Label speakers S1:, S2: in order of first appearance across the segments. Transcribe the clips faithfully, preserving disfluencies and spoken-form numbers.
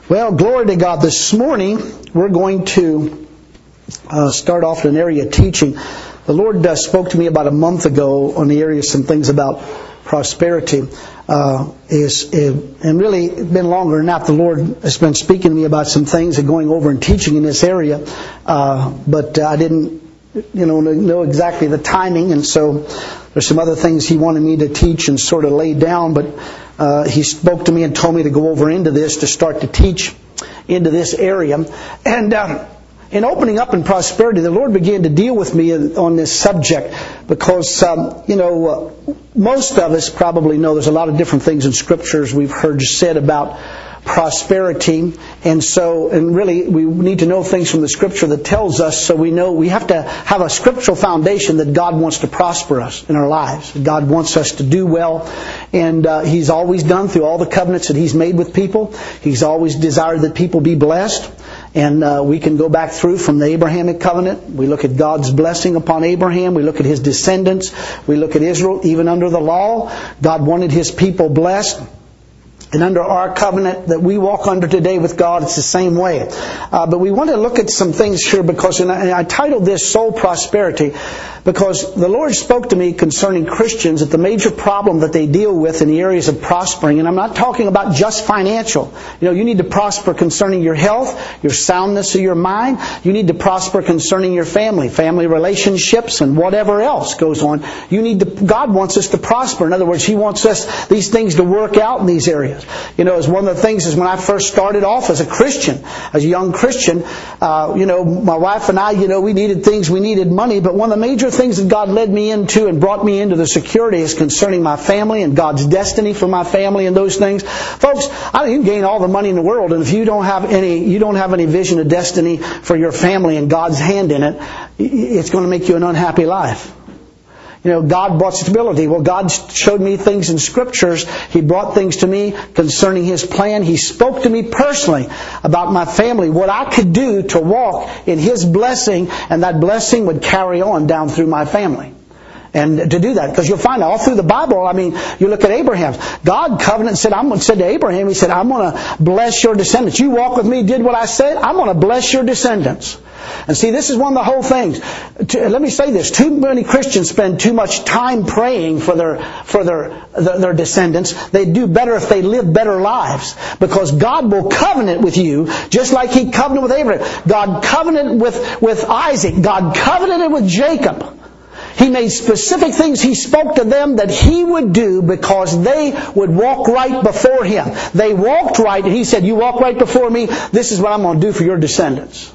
S1: Well, glory to God. This morning we're going to uh, start off in an area of teaching. The Lord uh, spoke to me about a month ago on the area of some things about prosperity. Uh, is, is and really it's been longer than that. The Lord has been speaking to me about some things and going over and teaching in this area. Uh, but uh, I didn't, you know, know exactly the timing, and so there's some other things He wanted me to teach and sort of lay down. But uh, He spoke to me and told me to go over into this to start to teach into this area. And um, in opening up in prosperity, the Lord began to deal with me on this subject because, um, you know, uh, most of us probably know there's a lot of different things in Scriptures we've heard said about prosperity, and so and really we need to know things from the Scripture that tells us, so we know we have to have a scriptural foundation that God wants to prosper us in our lives. God wants us to do well, and uh, He's always done through all the covenants that He's made with people. He's always desired that people be blessed, and uh, we can go back through from the Abrahamic covenant. We look at God's blessing upon Abraham. We look at his descendants. We look at Israel. Even under the law, God wanted His people blessed. And under our covenant that we walk under today with God, it's the same way. Uh, but we want to look at some things here because, and I, and I titled this Soul Prosperity, because the Lord spoke to me concerning Christians that the major problem that they deal with in the areas of prospering, and I'm not talking about just financial. You know, you need to prosper concerning your health, your soundness of your mind. You need to prosper concerning your family, family relationships, and whatever else goes on. You need to, God wants us to prosper. In other words, He wants us, these things to work out in these areas. You know, as one of the things is when I first started off as a Christian, as a young Christian, uh, you know, my wife and I, you know, we needed things, we needed money, but one of the major things that God led me into and brought me into the security is concerning my family and God's destiny for my family and those things. Folks, I you can gain all the money in the world, and if you don't have any, you don't have any vision of destiny for your family and God's hand in it, it's going to make you an unhappy life. You know, God brought stability. Well, God showed me things in Scriptures. He brought things to me concerning His plan. He spoke to me personally about my family, what I could do to walk in His blessing, and that blessing would carry on down through my family. And to do that, because you'll find all through the Bible, I mean, you look at Abraham. God covenant said, I'm going to said to Abraham, He said, I'm going to bless your descendants. You walk with me, did what I said, I'm going to bless your descendants. And see, this is one of the whole things. Let me say this. Too many Christians spend too much time praying for their for their their descendants. They'd do better if they lived better lives. Because God will covenant with you just like He covenanted with Abraham. God covenanted with, with Isaac. God covenanted with Jacob. He made specific things He spoke to them that He would do because they would walk right before Him. They walked right, and He said, you walk right before me, this is what I'm going to do for your descendants.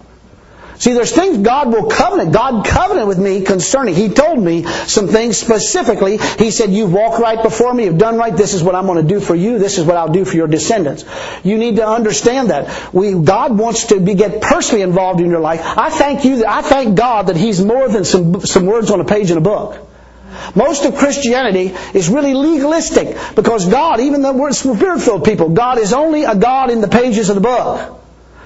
S1: See, there's things God will covenant. God covenanted with me concerning. He told me some things specifically. He said, you've walked right before me, you've done right, this is what I'm going to do for you, this is what I'll do for your descendants. You need to understand that. We, God wants to be, get personally involved in your life. I thank you, I thank God that He's more than some, some words on a page in a book. Most of Christianity is really legalistic because God, even though we're Spirit-filled people, God is only a God in the pages of the book.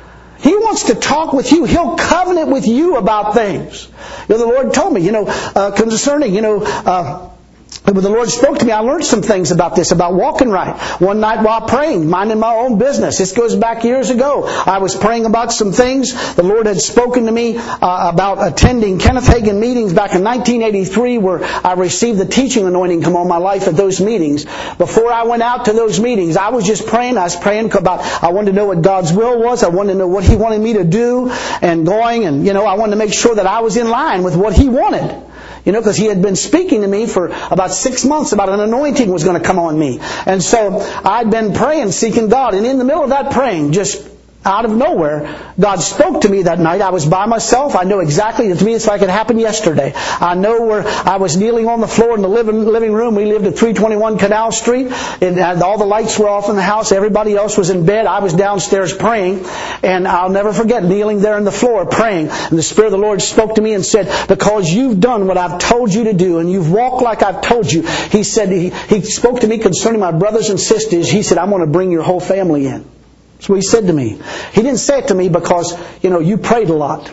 S1: He wants to talk with you. He'll covenant with you about things. You know, the Lord told me, you know, uh, concerning, you know, uh, when the Lord spoke to me, I learned some things about this, about walking right. One night while praying, minding my own business. This goes back years ago. I was praying about some things. The Lord had spoken to me uh, about attending Kenneth Hagin meetings back in nineteen eighty-three, where I received the teaching anointing come on my life at those meetings. Before I went out to those meetings, I was just praying. I was praying about, I wanted to know what God's will was. I wanted to know what He wanted me to do and going. And, you know, I wanted to make sure that I was in line with what He wanted. You know, because He had been speaking to me for about six months about an anointing was going to come on me. And so I'd been praying, seeking God. And in the middle of that praying, just out of nowhere, God spoke to me that night. I was by myself. I know exactly, to me it's like it happened yesterday. I know where I was kneeling on the floor in the living, living room. We lived at three twenty-one Canal Street. And all the lights were off in the house. Everybody else was in bed. I was downstairs praying. And I'll never forget kneeling there on the floor praying. And the Spirit of the Lord spoke to me and said, because you've done what I've told you to do and you've walked like I've told you, He said, He, he spoke to me concerning my brothers and sisters. He said, I'm going to bring your whole family in. That's what He said to me. He didn't say it to me because, you know, you prayed a lot.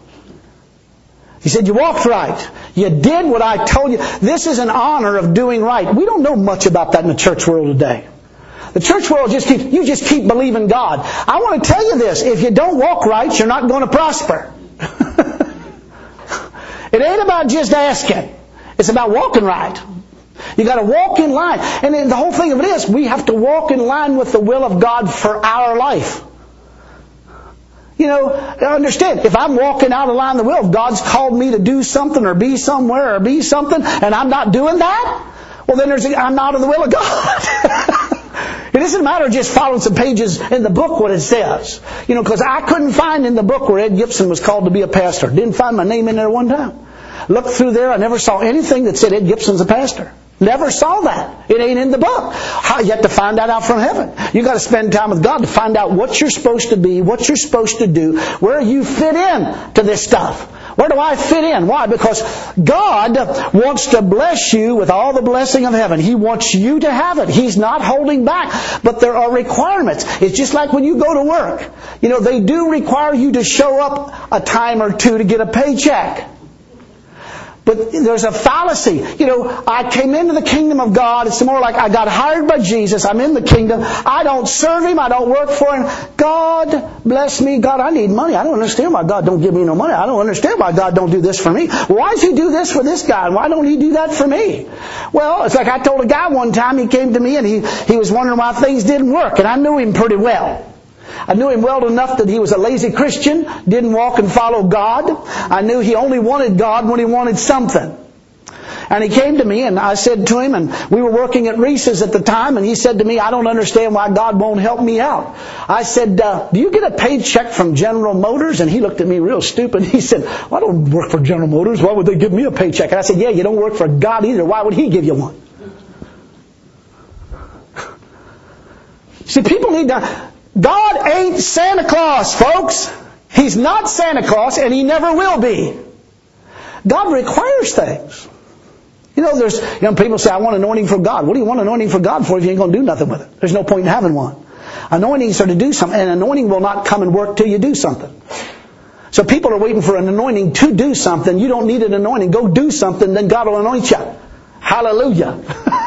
S1: He said, you walked right. You did what I told you. This is an honor of doing right. We don't know much about that in the church world today. The church world just keeps, you just keep believing God. I want to tell you this, if you don't walk right, you're not going to prosper. It ain't about just asking. It's about walking right. You got to walk in line. And then the whole thing of it is, we have to walk in line with the will of God for our life. You know, understand, if I'm walking out of line with the will, if God's called me to do something or be somewhere or be something, and I'm not doing that, well then there's a, I'm not in the will of God. It doesn't matter just following some pages in the book what it says. You know, because I couldn't find in the book where Ed Gibson was called to be a pastor. Didn't find my name in there one time. Looked through there, I never saw anything that said Ed Gibson's a pastor. Never saw that. It ain't in the book. How, you have to find that out from heaven. You got to spend time with God to find out what you're supposed to be, what you're supposed to do, where you fit in to this stuff. Where do I fit in? Why? Because God wants to bless you with all the blessing of heaven. He wants you to have it. He's not holding back. But there are requirements. It's just like when you go to work. You know, they do require you to show up a time or two to get a paycheck. But there's a fallacy. You know, I came into the kingdom of God. It's more like I got hired by Jesus. I'm in the kingdom. I don't serve Him. I don't work for Him. God bless me. God, I need money. I don't understand why God don't give me no money. I don't understand why God don't do this for me. Why does He do this for this guy? And why don't He do that for me? Well, it's like I told a guy one time, he came to me and he, he was wondering why things didn't work. And I knew him pretty well. I knew him well enough that he was a lazy Christian, didn't walk and follow God. I knew he only wanted God when he wanted something. And he came to me and I said to him, and we were working at Reese's at the time, and he said to me, I don't understand why God won't help me out. I said, uh, do you get a paycheck from General Motors? And he looked at me real stupid. He said, well, I don't work for General Motors. Why would they give me a paycheck? And I said, yeah, you don't work for God either. Why would He give you one? See, people need to... God ain't Santa Claus, folks. He's not Santa Claus, and He never will be. God requires things. You know, there's, you know, people say, I want anointing from God. What do you want anointing from God for if you ain't going to do nothing with it? There's no point in having one. Anointings are to do something, and anointing will not come and work till you do something. So people are waiting for an anointing to do something. You don't need an anointing. Go do something, then God will anoint you. Hallelujah.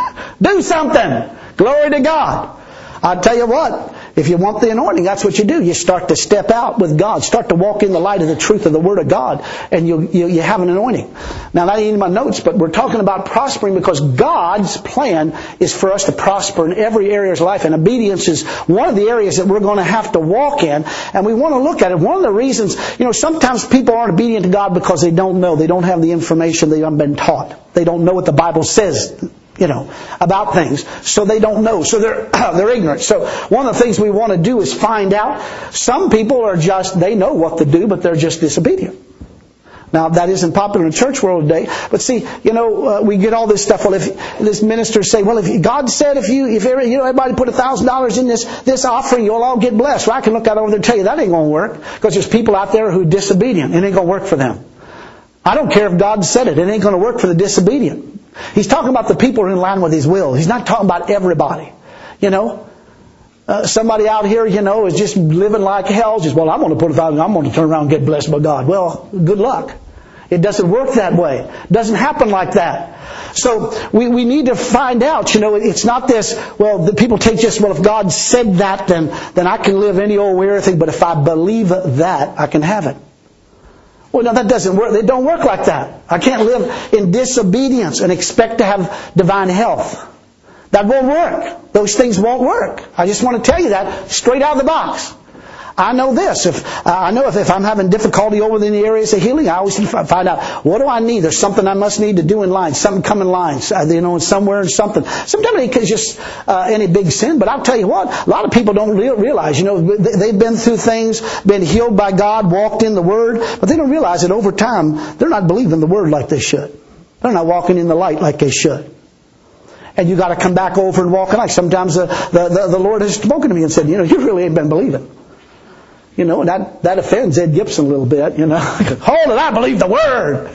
S1: Do something. Glory to God. I tell you what, if you want the anointing, that's what you do. You start to step out with God. Start to walk in the light of the truth of the Word of God. And you, you, you have an anointing. Now, that ain't in my notes, but we're talking about prospering because God's plan is for us to prosper in every area of life. And obedience is one of the areas that we're going to have to walk in. And we want to look at it. One of the reasons, you know, sometimes people aren't obedient to God because they don't know. They don't have the information. They haven't been taught. They don't know what the Bible says, you know, about things. So they don't know. So they're they're ignorant. So one of the things we want to do is find out. Some people are just, they know what to do, but they're just disobedient. Now, that isn't popular in the church world today. But see, you know, uh, we get all this stuff. Well, if this ministers say, well, if God said if you, if every, you know, everybody put a thousand dollars in this, this offering, you'll all get blessed. Well, I can look out over there and tell you that ain't going to work. Because there's people out there who are disobedient. It ain't going to work for them. I don't care if God said it. It ain't going to work for the disobedient. He's talking about the people who are in line with His will. He's not talking about everybody. You know, uh, somebody out here, you know, is just living like hell. Just, well, I'm going to put a thousand, I'm going to turn around and get blessed by God. Well, good luck. It doesn't work that way. It doesn't happen like that. So we, we need to find out, you know, it's not this, well, the people take just, well, if God said that, then, then I can live any old weird thing. But if I believe that, I can have it. Well, no, that doesn't work. They don't work like that. I can't live in disobedience and expect to have divine health. That won't work. Those things won't work. I just want to tell you that straight out of the box. I know this. If uh, I know if, if I'm having difficulty over in the areas of healing, I always find out, what do I need? There's something I must need to do in line. Something come in line. You know, somewhere and something. Sometimes it's just uh, any big sin. But I'll tell you what, a lot of people don't realize, you know, they've been through things, been healed by God, walked in the Word, but they don't realize that over time, they're not believing the Word like they should. They're not walking in the light like they should. And you got to come back over and walk in light. Sometimes the, the, the, the Lord has spoken to me and said, you know, you really ain't been believing. You know, and that, that offends Ed Gibson a little bit, you know. Hold it, I believe the Word.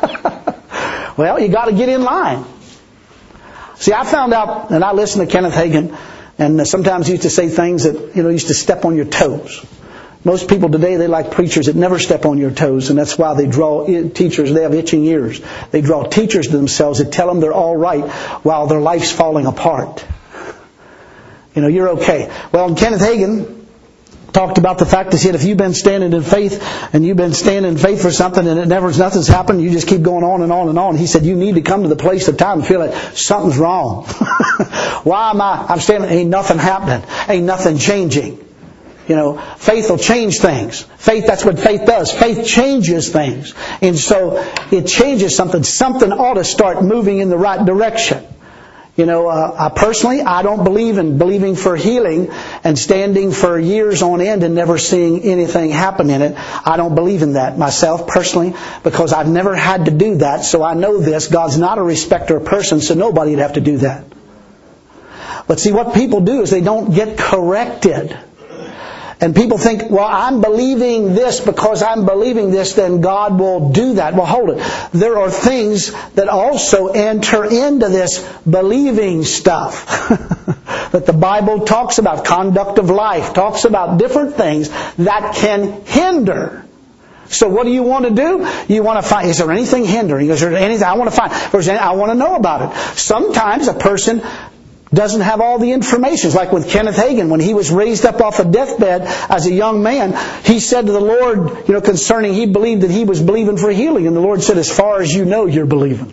S1: Well, you got to get in line. See, I found out, and I listened to Kenneth Hagin, and sometimes he used to say things that, you know, used to step on your toes. Most people today, they like preachers that never step on your toes, and that's why they draw teachers, they have itching ears. They draw teachers to themselves that tell them they're all right while their life's falling apart. You know, you're okay. Well, and Kenneth Hagin talked about the fact that he said, if you've been standing in faith and you've been standing in faith for something and it never, nothing's happened, you just keep going on and on and on. He said, you need to come to the place of time and feel like something's wrong. Why am I, I'm standing, ain't nothing happening. Ain't nothing changing. You know, faith will change things. Faith, that's what faith does. Faith changes things. And so it changes something. Something ought to start moving in the right direction. You know, uh, I personally, I don't believe in believing for healing and standing for years on end and never seeing anything happen in it. I don't believe in that myself personally because I've never had to do that. So I know this. God's not a respecter of persons, so nobody would have to do that. But see, what people do is they don't get corrected. And people think, well, I'm believing this because I'm believing this, then God will do that. Well, hold it. There are things that also enter into this believing stuff that the Bible talks about. Conduct of life talks about different things that can hinder. So what do you want to do? You want to find, is there anything hindering? Is there anything I want to find? If there's any, I want to know about it. Sometimes a person doesn't have all the information. It's like with Kenneth Hagin, when he was raised up off a deathbed as a young man, he said to the Lord, you know, concerning, he believed that he was believing for healing. And the Lord said, as far as you know, you're believing.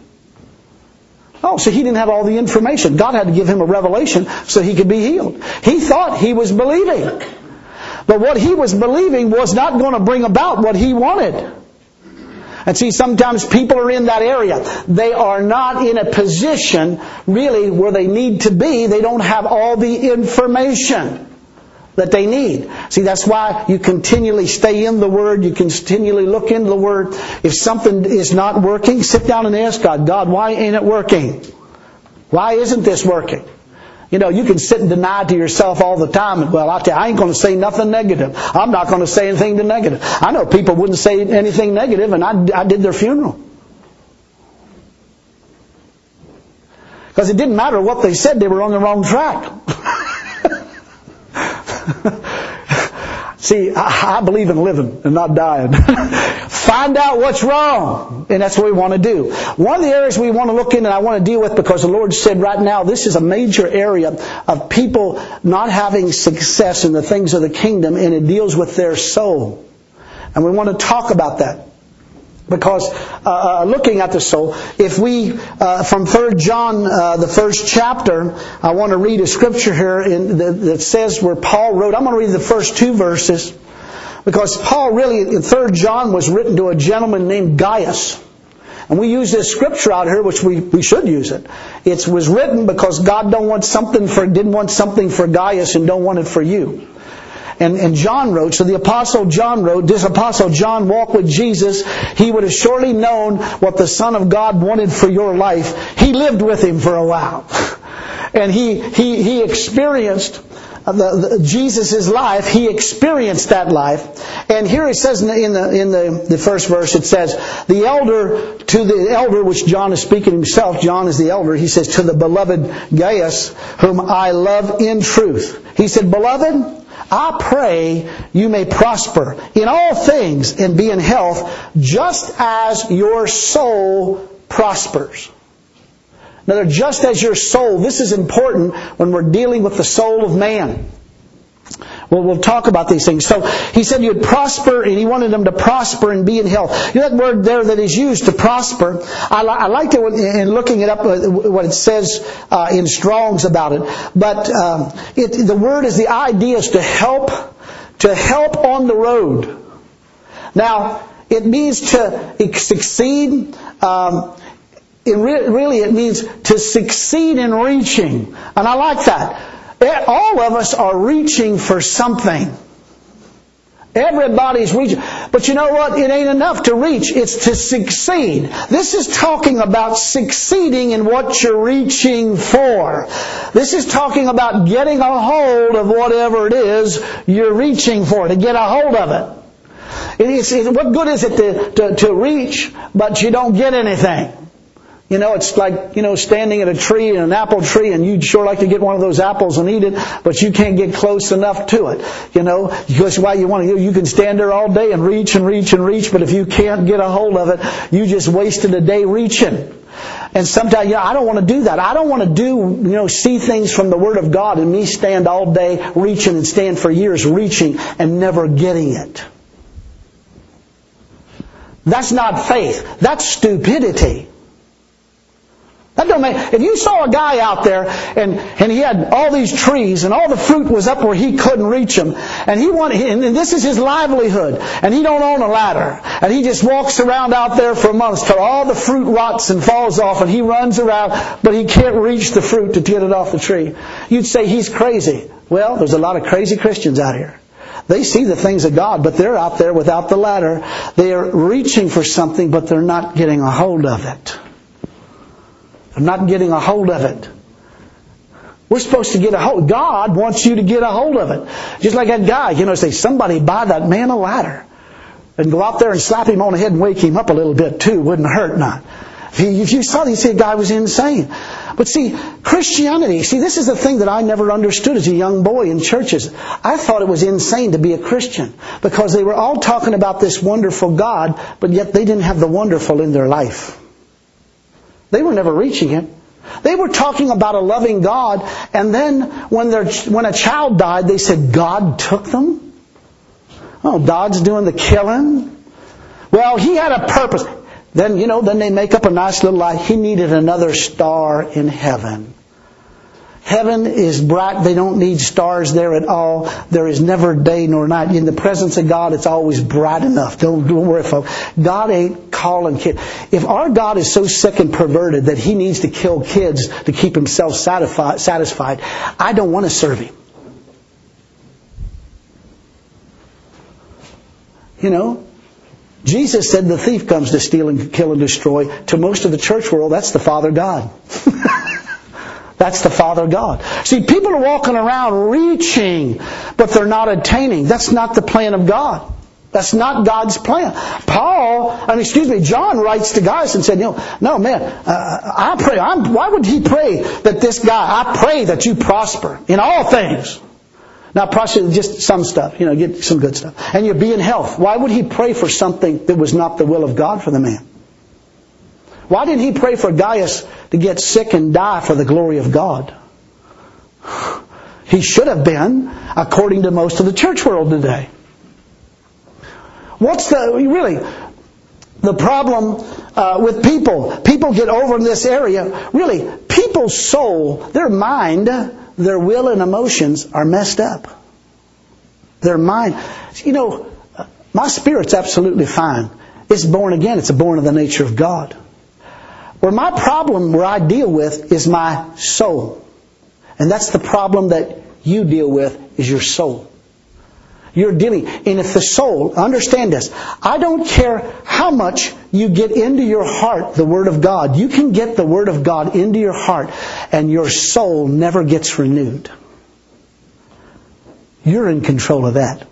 S1: Oh, so he didn't have all the information. God had to give him a revelation so he could be healed. He thought he was believing. But what he was believing was not going to bring about what he wanted. And see, sometimes people are in that area. They are not in a position really where they need to be. They don't have all the information that they need. See, that's why you continually stay in the Word. You continually look into the Word. If something is not working, sit down and ask God, God, why ain't it working? Why isn't this working? You know, you can sit and deny to yourself all the time. And, well, I tell you, I ain't going to say nothing negative. I'm not going to say anything to negative. I know people wouldn't say anything negative, and I, I did their funeral. Because it didn't matter what they said, they were on the wrong track. See, I, I believe in living and not dying. Find out what's wrong. And that's what we want to do. One of the areas we want to look in and I want to deal with, because the Lord said right now this is a major area of people not having success in the things of the kingdom, and it deals with their soul. And we want to talk about that. Because uh, looking at the soul, if we, uh, from Third John, uh, the first chapter, I want to read a scripture here in the, that says where Paul wrote. I'm going to read the first two verses. Because Paul really, in Third John, was written to a gentleman named Gaius. And we use this scripture out here, which we, we should use it. It was written because God don't want something for, didn't want something for Gaius and don't want it for you. And, and John wrote, so the Apostle John wrote, this Apostle John walked with Jesus. He would have surely known what the Son of God wanted for your life. He lived with Him for a while. And he, he, he experienced the, the, Jesus' life. He experienced that life. And here it says in the, in the, in the, the first verse, it says, the elder, to the elder, which John is speaking himself, John is the elder, he says, to the beloved Gaius, whom I love in truth. He said, beloved, I pray you may prosper in all things and be in health, just as your soul prospers. Now, just as your soul, this is important when we're dealing with the soul of man. Well, we'll talk about these things. So he said you'd prosper, and he wanted them to prosper and be in health. You know that word there that is used, to prosper? I, li- I liked it when, in looking it up, what it says uh, in Strong's about it. But um, it, the word is, the idea is to help, to help on the road. Now, it means to succeed. Um, it re- really, it means to succeed in reaching. And I like that. All of us are reaching for something. Everybody's reaching. But you know what? It ain't enough to reach. It's to succeed. This is talking about succeeding in what you're reaching for. This is talking about getting a hold of whatever it is you're reaching for, to get a hold of it. It is, it, what good is it to, to, to reach, but you don't get anything? You know, it's like, you know, standing at a tree, an apple tree, and you'd sure like to get one of those apples and eat it, but you can't get close enough to it. You know, because why you want to, you can stand there all day and reach and reach and reach, but if you can't get a hold of it, you just wasted a day reaching. And sometimes, you know, I don't want to do that. I don't want to do, you know, see things from the Word of God and me stand all day reaching and stand for years reaching and never getting it. That's not faith. That's stupidity. That don't make, if you saw a guy out there and, and he had all these trees and all the fruit was up where he couldn't reach them, and he wanted, and this is his livelihood, and he don't own a ladder, and he just walks around out there for months till all the fruit rots and falls off, and he runs around, but he can't reach the fruit to get it off the tree. You'd say he's crazy. Well, there's a lot of crazy Christians out here. They see the things of God, but they're out there without the ladder. They are reaching for something, but they're not getting a hold of it. They're not getting a hold of it. We're supposed to get a hold. God wants you to get a hold of it. Just like that guy, you know, say, somebody buy that man a ladder. And go out there and slap him on the head and wake him up a little bit too. Wouldn't hurt not. If, he, if you saw that, you'd say the guy was insane. But see, Christianity, see, this is the thing that I never understood as a young boy in churches. I thought it was insane to be a Christian. Because they were all talking about this wonderful God, but yet they didn't have the wonderful in their life. They were never reaching it. They were talking about a loving God, and then when their when a child died, they said, God took them? Oh, God's doing the killing? Well, He had a purpose. Then, you know, then they make up a nice little lie. He needed another star in heaven. Heaven is bright. They don't need stars there at all. There is never day nor night. In the presence of God, it's always bright enough. Don't, don't worry, folks. God ain't calling kids. If our God is so sick and perverted that He needs to kill kids to keep Himself satisfied, satisfied, I don't want to serve Him. You know, Jesus said the thief comes to steal and kill and destroy. To most of the church world, that's the Father God. That's the Father God. See, people are walking around reaching, but they're not attaining. That's not the plan of God. That's not God's plan. Paul, I mean, excuse me, John writes to guys and said, you know, no, man, uh, I pray. I'm, why would he pray that this guy, I pray that you prosper in all things. Not prosper, just some stuff, you know, get some good stuff. And you be in health. Why would he pray for something that was not the will of God for the man? Why didn't he pray for Gaius to get sick and die for the glory of God? He should have been, according to most of the church world today. What's the, really, the problem uh, with people? People get over in this area. Really, people's soul, their mind, their will and emotions are messed up. Their mind, you know, my spirit's absolutely fine. It's born again. It's born of the nature of God. Where my problem, where I deal with, is my soul. And that's the problem that you deal with, is your soul. You're dealing, and if the soul, understand this, I don't care how much you get into your heart the Word of God. You can get the Word of God into your heart, and your soul never gets renewed. You're in control of that.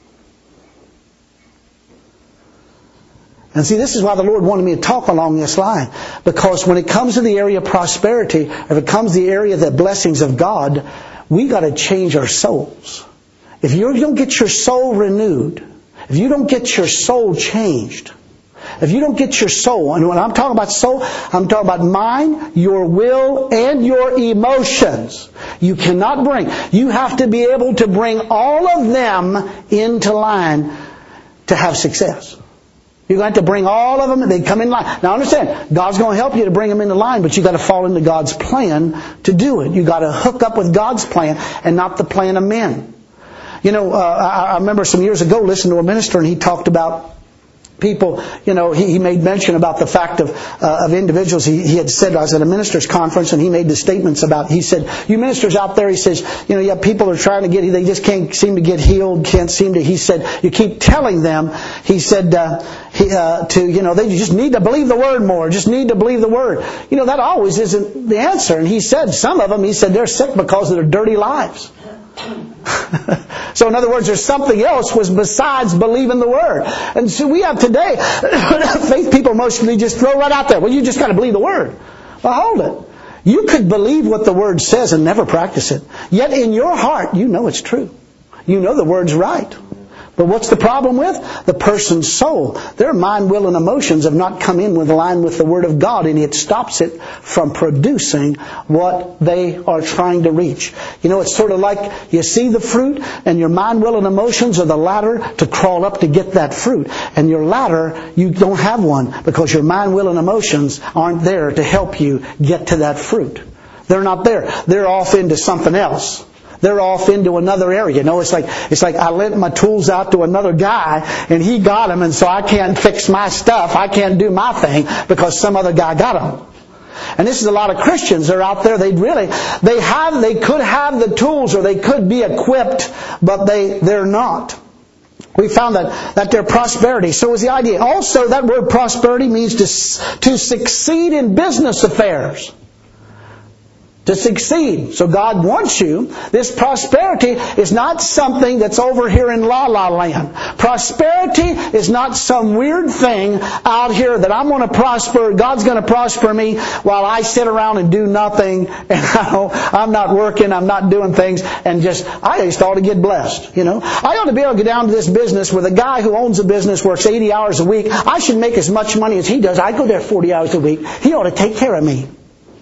S1: And see, this is why the Lord wanted me to talk along this line. Because when it comes to the area of prosperity, if it comes to the area of the blessings of God, we got to change our souls. If you don't get your soul renewed, if you don't get your soul changed, if you don't get your soul, and when I'm talking about soul, I'm talking about mind, your will, and your emotions. You cannot bring. You have to be able to bring all of them into line to have success. You're going to have to bring all of them, and they come in line. Now understand, God's going to help you to bring them into line, but you've got to fall into God's plan to do it. You've got to hook up with God's plan and not the plan of men. You know, uh, I, I remember some years ago listening to a minister, and he talked about people, you know, he, he made mention about the fact of uh, of individuals. He, he had said, I was at a ministers' conference, and he made the statements about, he said, you ministers out there, he says, you know, yeah, people are trying to get, they just can't seem to get healed, can't seem to, he said, you keep telling them, he said, uh, he, uh, to, you know, they just need to believe the Word more, just need to believe the Word. You know, that always isn't the answer. And he said, some of them, he said, they're sick because of their dirty lives. So in other words, there's something else was besides believing the Word. And so we have today, faith people mostly just throw right out there, well, you just got to believe the Word. Well, hold it. You could believe what the Word says and never practice it. Yet in your heart, you know it's true. You know the Word's right. But what's the problem with? The person's soul. Their mind, will, and emotions have not come in with line with the Word of God, and it stops it from producing what they are trying to reach. You know, it's sort of like you see the fruit, and your mind, will, and emotions are the ladder to crawl up to get that fruit. And your ladder, you don't have one because your mind, will, and emotions aren't there to help you get to that fruit. They're not there. They're off into something else. They're off into another area. You know, it's like it's like I lent my tools out to another guy, and he got them, and so I can't fix my stuff. I can't do my thing because some other guy got them. And this is a lot of Christians. They're out there. They really they have they could have the tools, or they could be equipped, but they they're not. We found that that their prosperity. So is the idea. Also, that word prosperity means to to succeed in business affairs. To succeed. So God wants you. This prosperity is not something that's over here in La La Land. Prosperity is not some weird thing out here that I'm going to prosper, God's going to prosper me while I sit around and do nothing, and I don't, I'm not working, I'm not doing things, and just, I just ought to get blessed. You know, I ought to be able to get down to this business where the guy who owns the business works eighty hours a week. I should make as much money as he does. I go there forty hours a week. He ought to take care of me.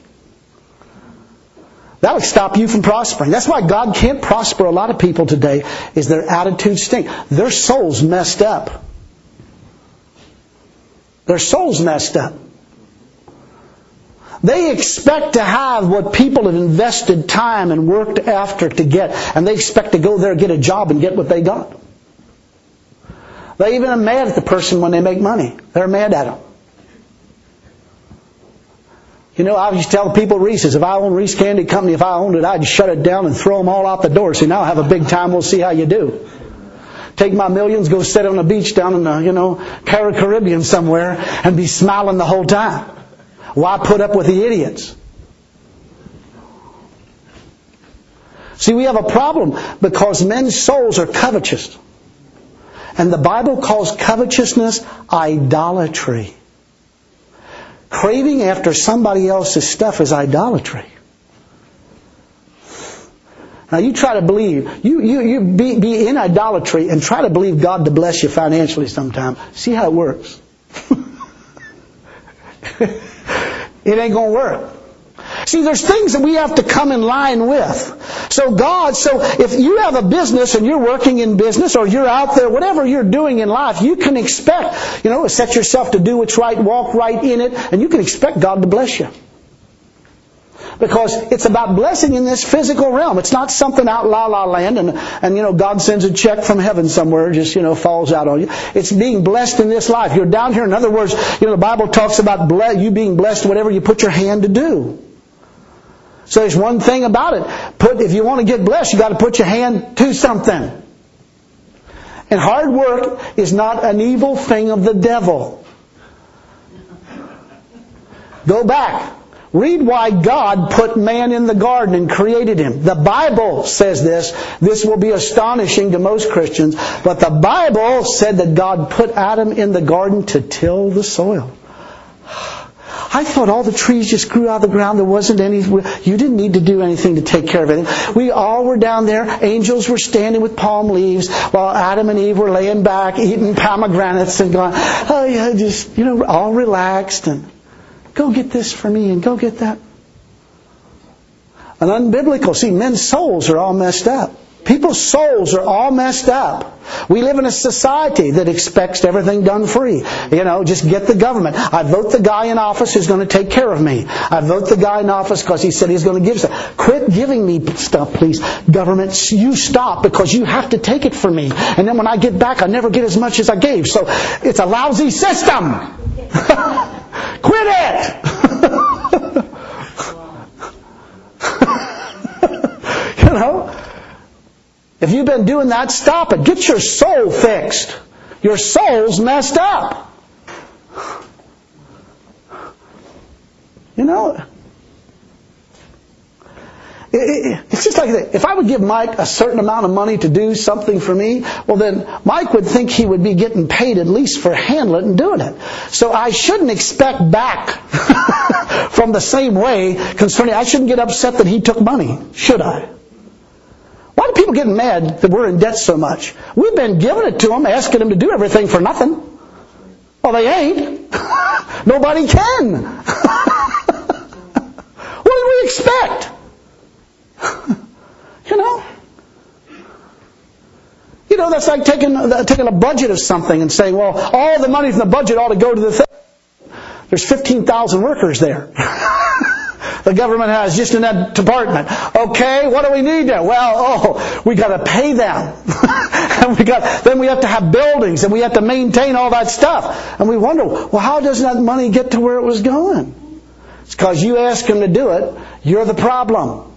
S1: That would stop you from prospering. That's why God can't prosper a lot of people today, is their attitudes stink. Their soul's messed up. Their soul's messed up. They expect to have what people have invested time and worked after to get, and they expect to go there, get a job, and get what they got. They even are mad at the person when they make money. They're mad at them. You know, I used to tell people, Reese's, if I owned Reese Candy Company, if I owned it, I'd shut it down and throw them all out the door. See, now I have a big time, we'll see how you do. Take my millions, go sit on the beach down in the, you know, Caribbean somewhere and be smiling the whole time. Why put up with the idiots? See, we have a problem because men's souls are covetous. And the Bible calls covetousness idolatry. Craving after somebody else's stuff is idolatry. Now you try to believe, you, you, you be, be in idolatry and try to believe God to bless you financially sometime. See how it works. It ain't going to work. See, there's things that we have to come in line with. So God, so if you have a business and you're working in business or you're out there, whatever you're doing in life, you can expect, you know, set yourself to do what's right, walk right in it, and you can expect God to bless you. Because it's about blessing in this physical realm. It's not something out La La Land and, and you know, God sends a check from heaven somewhere, just, you know, falls out on you. It's being blessed in this life. You're down here. In other words, you know, the Bible talks about ble- you being blessed whatever you put your hand to do. So there's one thing about it. Put, if you want to get blessed, you got to put your hand to something. And hard work is not an evil thing of the devil. Go back. Read why God put man in the garden and created him. The Bible says this. This will be astonishing to most Christians. But the Bible said that God put Adam in the garden to till the soil. I thought all the trees just grew out of the ground. There wasn't any. You didn't need to do anything to take care of anything. We all were down there. Angels were standing with palm leaves while Adam and Eve were laying back, eating pomegranates and going, oh yeah, just, you know, all relaxed and go get this for me and go get that. And unbiblical. See, men's souls are all messed up. People's souls are all messed up. We live in a society that expects everything done free. You know, just get the government. I vote the guy in office who's going to take care of me. I vote the guy in office because he said he's going to give stuff. Quit giving me stuff, please. Government, you stop because you have to take it from me. And then when I get back, I never get as much as I gave. So it's a lousy system. Quit it! You know? If you've been doing that, stop it. Get your soul fixed. Your soul's messed up. You know, it, it, it's just like that. If I would give Mike a certain amount of money to do something for me, well then Mike would think he would be getting paid at least for handling it and doing it. So I shouldn't expect back from the same way concerning, I shouldn't get upset that he took money, should I? Why do people get mad that we're in debt so much? We've been giving it to them, asking them to do everything for nothing. Well, they ain't. Nobody can. What do we expect? You know? You know, that's like taking, uh, taking a budget of something and saying, well, all the money from the budget ought to go to the thing. There's fifteen thousand workers there. The government has just in that department. Okay, what do we need now? Well, oh, we got to pay them. And we got, then we have to have buildings and we have to maintain all that stuff. And we wonder, well, how does that money get to where it was going? It's because you ask them to do it. You're the problem.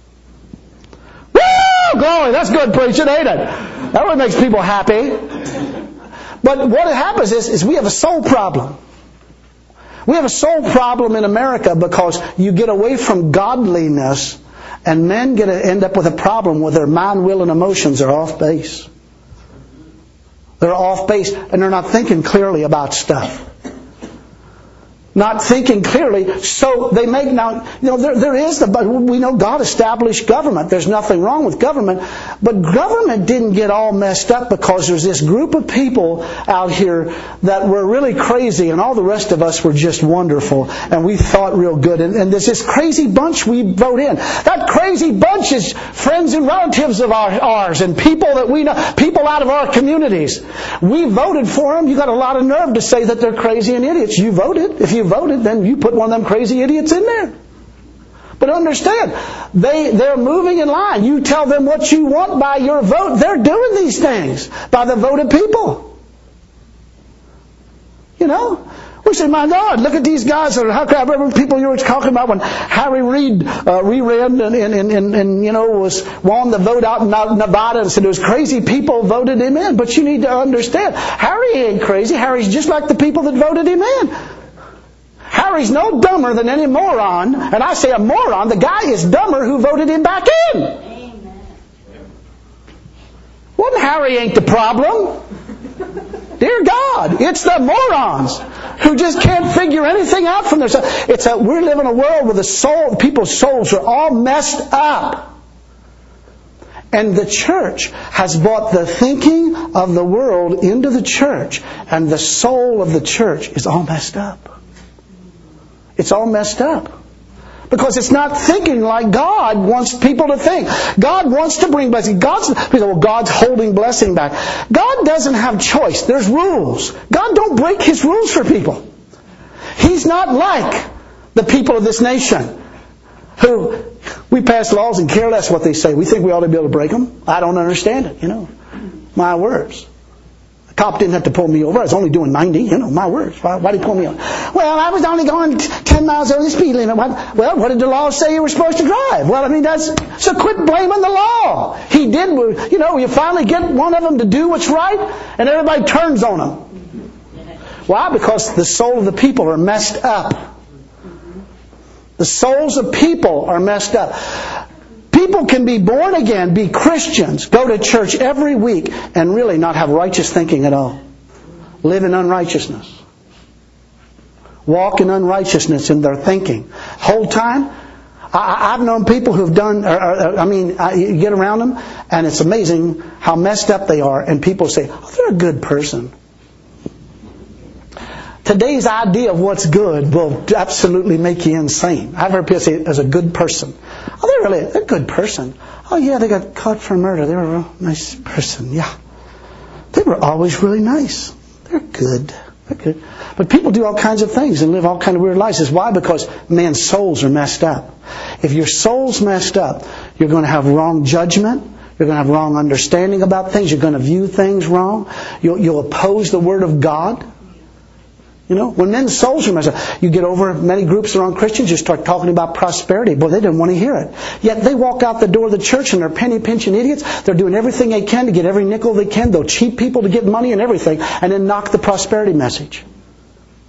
S1: Woo! Glory, that's good preaching, ain't it? That one makes people happy. But what happens is, is we have a soul problem. We have a soul problem in America because you get away from godliness and men get to end up with a problem where their mind, will, and emotions are off base. They're off base and they're not thinking clearly about stuff. Not thinking clearly, so they make now, you know, there, there is the, we know God established government. There's nothing wrong with government. But government didn't get all messed up because there's this group of people out here that were really crazy and all the rest of us were just wonderful and we thought real good. And, and there's this crazy bunch we vote in. That crazy bunch is friends and relatives of our, ours and people that we know, people out of our communities. We voted for them. You got a lot of nerve to say that they're crazy and idiots. You voted. If you voted, then you put one of them crazy idiots in there. But understand, they, they're moving in line. You tell them what you want by your vote. They're doing these things by the voted people. You know? We say, my God, look at these guys. How can I remember people you were talking about when Harry Reid uh, re-ran and, and, and, and, you know, was won the vote out in Nevada and said there was crazy people voted him in. But you need to understand, Harry ain't crazy. Harry's just like the people that voted him in. Harry's no dumber than any moron. And I say a moron, the guy is dumber who voted him back in. Amen. Well, Harry ain't the problem. Dear God, it's the morons who just can't figure anything out from themselves. It's a, we're living in a world where the soul, people's souls are all messed up. And the church has brought the thinking of the world into the church. And the soul of the church is all messed up. It's all messed up. Because it's not thinking like God wants people to think. God wants to bring blessing. God's, people say, well, God's holding blessing back. God doesn't have choice. There's rules. God don't break His rules for people. He's not like the people of this nation who we pass laws and care less what they say. We think we ought to be able to break them. I don't understand it, you know. My words. The cop didn't have to pull me over. I was only doing ninety. You know, my words. Why, why did he pull me over? Well, I was only going ten miles over the speed limit. Well, what did the law say you were supposed to drive? Well, I mean, that's... So quit blaming the law. He did... You know, you finally get one of them to do what's right, and everybody turns on him. Why? Because the soul of the people are messed up. The souls of people are messed up. People can be born again, be Christians, go to church every week, and really not have righteous thinking at all. Live in unrighteousness. Walk in unrighteousness in their thinking. Whole time, I, I've known people who've done, or, or, I mean, I, you get around them, and it's amazing how messed up they are, and people say, oh, they're a good person. Today's idea of what's good will absolutely make you insane. I've heard people say, as a good person. Oh, they're really they're a good person. Oh, yeah, they got caught for murder. They were a real nice person. Yeah. They were always really nice. They're good. They're good. But people do all kinds of things and live all kinds of weird lives. Why? Because man's souls are messed up. If your soul's messed up, you're going to have wrong judgment. You're going to have wrong understanding about things. You're going to view things wrong. You'll, you'll oppose the Word of God. You know, when men's souls are messed up, you get over many groups around Christians, you start talking about prosperity. Boy, they didn't want to hear it. Yet they walk out the door of the church and they're penny pinching idiots. They're doing everything they can to get every nickel they can. They'll cheat people to get money and everything, and then knock the prosperity message.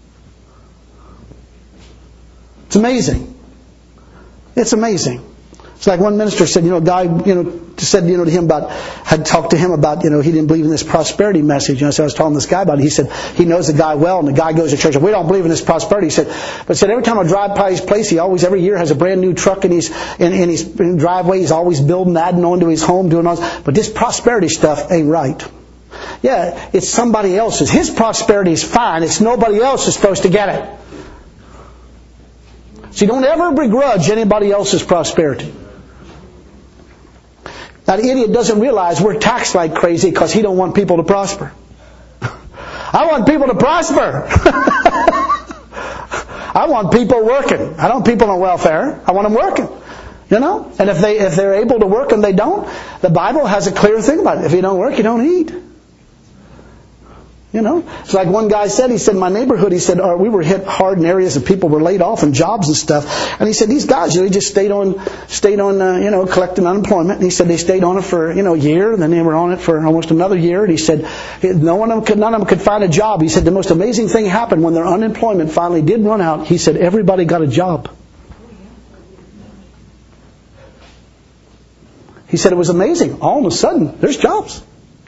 S1: It's amazing. It's amazing. It's like one minister said, you know, a guy, you know, said, you know, to him about, had talked to him about, you know, he didn't believe in this prosperity message. You know, so I was telling this guy about it. He said, he knows the guy well, and the guy goes to church, and we don't believe in this prosperity. He said, but said, every time I drive by his place, he always, every year has a brand new truck in his, in, in his in driveway. He's always building, adding on to his home, doing all this. But this prosperity stuff ain't right. Yeah, it's somebody else's. His prosperity is fine. It's nobody else is supposed to get it. So you don't ever begrudge anybody else's prosperity. Now the idiot doesn't realize we're taxed like crazy because he don't want people to prosper. I want people to prosper. I want people working. I don't want people on welfare. I want them working. You know? And if they if they're able to work and they don't, the Bible has a clear thing about it. If you don't work, you don't eat. You know, it's like one guy said, he said, in my neighborhood, he said, oh, we were hit hard in areas that people were laid off and jobs and stuff. And he said, these guys, you know, they just stayed on, stayed on, uh, you know, collecting unemployment. And he said they stayed on it for, you know, a year, and then they were on it for almost another year. And he said, no one of them could, none of them could find a job. He said the most amazing thing happened when their unemployment finally did run out. He said everybody got a job. He said it was amazing. All of a sudden, there's jobs.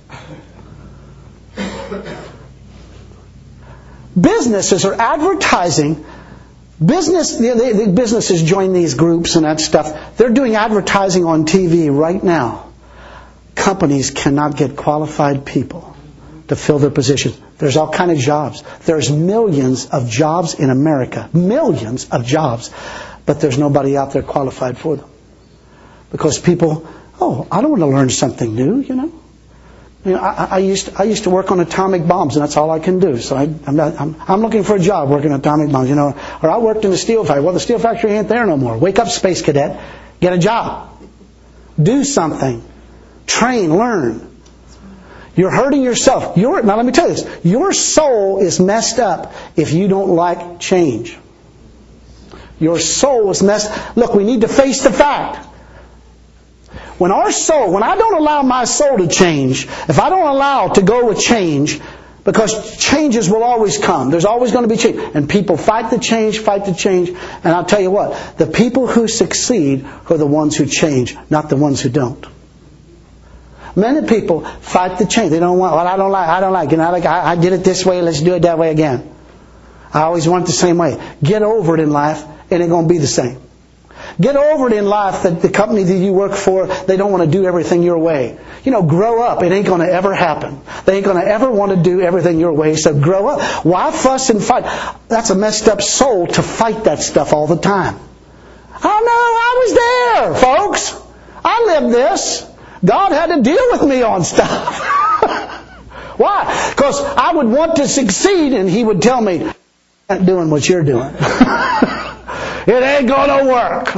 S1: Businesses are advertising. Business, the, the, the businesses join these groups and that stuff. They're doing advertising on T V right now. Companies cannot get qualified people to fill their positions. There's all kind of jobs. There's millions of jobs in America. Millions of jobs. But there's nobody out there qualified for them. Because people, oh, I don't want to learn something new, you know. You know, I, I used to, I used to work on atomic bombs, and that's all I can do. So I, I'm, not, I'm I'm looking for a job working on atomic bombs, you know. Or I worked in the steel factory. Well, the steel factory ain't there no more. Wake up, space cadet. Get a job. Do something. Train. Learn. You're hurting yourself. Your now let me tell you this. Your soul is messed up if you don't like change. Your soul is messed. Look, we need to face the fact. When our soul, when I don't allow my soul to change, if I don't allow to go with change, because changes will always come. There's always going to be change. And people fight the change, fight the change. And I'll tell you what, the people who succeed are the ones who change, not the ones who don't. Many people fight the change. They don't want, well, I don't like, I don't like, you know, like, I, I did it this way, let's do it that way again. I always want it the same way. Get over it in life, and it's going to be the same. Get over it in life that the company that you work for, they don't want to do everything your way. You know, grow up. It ain't going to ever happen. They ain't going to ever want to do everything your way. So grow up. Why fuss and fight? That's a messed up soul to fight that stuff all the time. Oh no, I was there, folks. I lived this. God had to deal with me on stuff. Why? Because I would want to succeed, and He would tell me, I'm not doing what you're doing. It ain't going to work.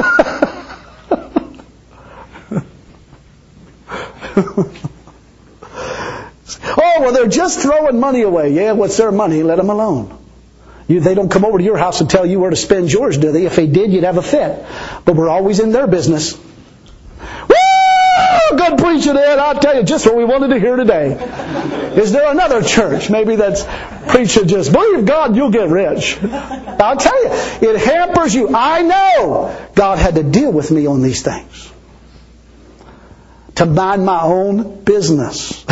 S1: Oh, well, they're just throwing money away. Yeah, what's their money? Let them alone. You, they don't come over to your house and tell you where to spend yours, do they? If they did, you'd have a fit. But we're always in their business. Woo! Good preaching, Ed. I'll tell you just what we wanted to hear today. Is there another church maybe that's preaching just, believe God, you'll get rich? I'll tell you, it hampers you. I know God had to deal with me on these things. To mind my own business.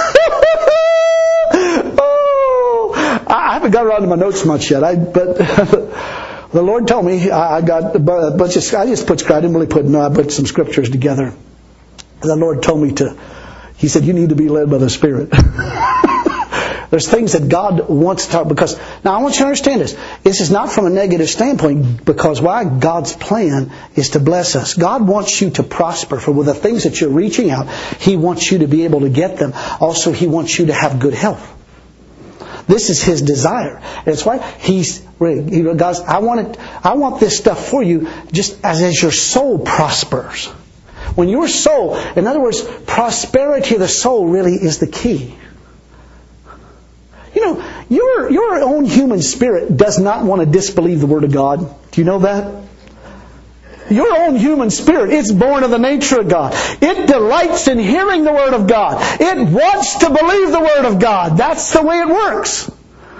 S1: Oh, I haven't got around to my notes much yet. I, but the Lord told me I got a bunch of. I just put. I didn't really put. No, I put some scriptures together. The Lord told me to. He said, "You need to be led by the Spirit." There's things that God wants to talk, because now I want you to understand this. This is not from a negative standpoint, because why? God's plan is to bless us. God wants you to prosper. For with the things that you're reaching out, He wants you to be able to get them. Also, He wants you to have good health. This is His desire. And it's why He's, guys, I want it, I want this stuff for you just as, as your soul prospers. When your soul, in other words, prosperity of the soul really is the key. You know, your your own human spirit does not want to disbelieve the Word of God. Do you know that? Your own human spirit, it's born of the nature of God. It delights in hearing the Word of God. It wants to believe the Word of God. That's the way it works.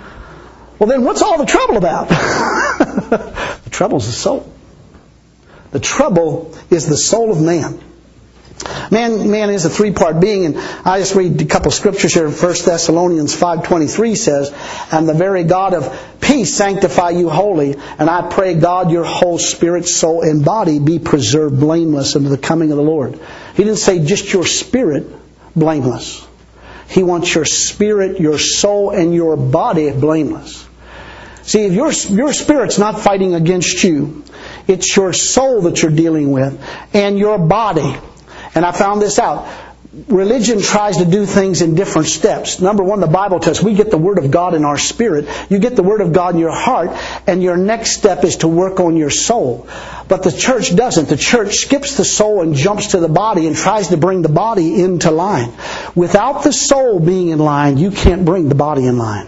S1: Well then, what's all the trouble about? The trouble's the soul. The trouble is the soul of man. Man, man is a three-part being, and I just read a couple of scriptures here. First Thessalonians five twenty-three says, "And the very God of peace sanctify you wholly, and I pray God your whole spirit, soul, and body be preserved blameless unto the coming of the Lord." He didn't say just your spirit blameless. He wants your spirit, your soul, and your body blameless. See, if your, your spirit's not fighting against you, it's your soul that you're dealing with, and your body. And I found this out. Religion tries to do things in different steps. Number one, the Bible tells us we get the Word of God in our spirit. You get the Word of God in your heart, and your next step is to work on your soul. But the church doesn't. The church skips the soul and jumps to the body and tries to bring the body into line. Without the soul being in line, you can't bring the body in line.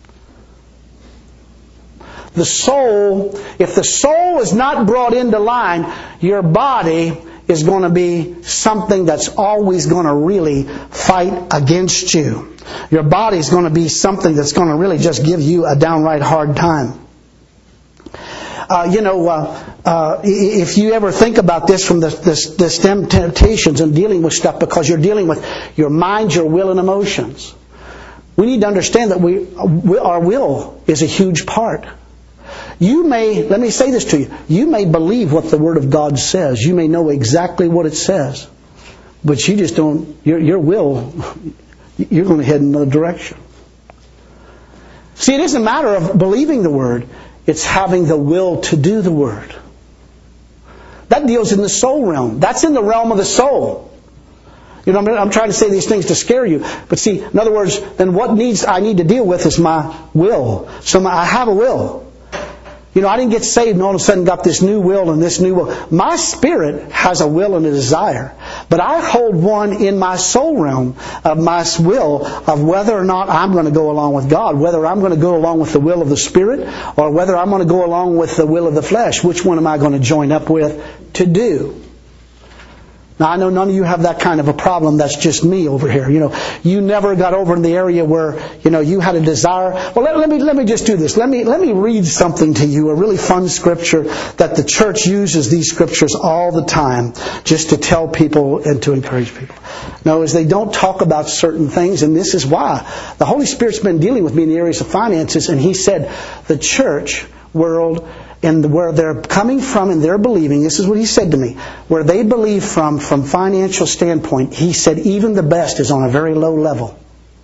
S1: The soul, if the soul is not brought into line, your body is going to be something that's always going to really fight against you. Your body is going to be something that's going to really just give you a downright hard time. Uh, you know, uh, uh, if you ever think about this from the, the, the stem temptations and dealing with stuff, because you're dealing with your mind, your will, and emotions. We need to understand that we, our will is a huge part. You may, let me say this to you, you may believe what the Word of God says. You may know exactly what it says. But you just don't, your, your will, you're going to head in another direction. See, it isn't a matter of believing the Word. It's having the will to do the Word. That deals in the soul realm. That's in the realm of the soul. You know, I'm, I'm trying to say these things to scare you. But see, in other words, then what needs I need to deal with is my will. So my, I have a will. You know, I didn't get saved and all of a sudden got this new will and this new will. My spirit has a will and a desire. But I hold one in my soul realm of my will of whether or not I'm going to go along with God. Whether I'm going to go along with the will of the Spirit or whether I'm going to go along with the will of the flesh. Which one am I going to join up with to do? Now, I know none of you have that kind of a problem. That's just me over here. You know, you never got over in the area where, you know, you had a desire. Well, let, let me let me just do this. Let me let me read something to you, a really fun scripture that the church uses these scriptures all the time just to tell people and to encourage people. No, as they don't talk about certain things, and this is why. The Holy Spirit's been dealing with me in the areas of finances, and He said the church world and where they're coming from and they're believing, this is what He said to me, where they believe from, from financial standpoint, He said even the best is on a very low level.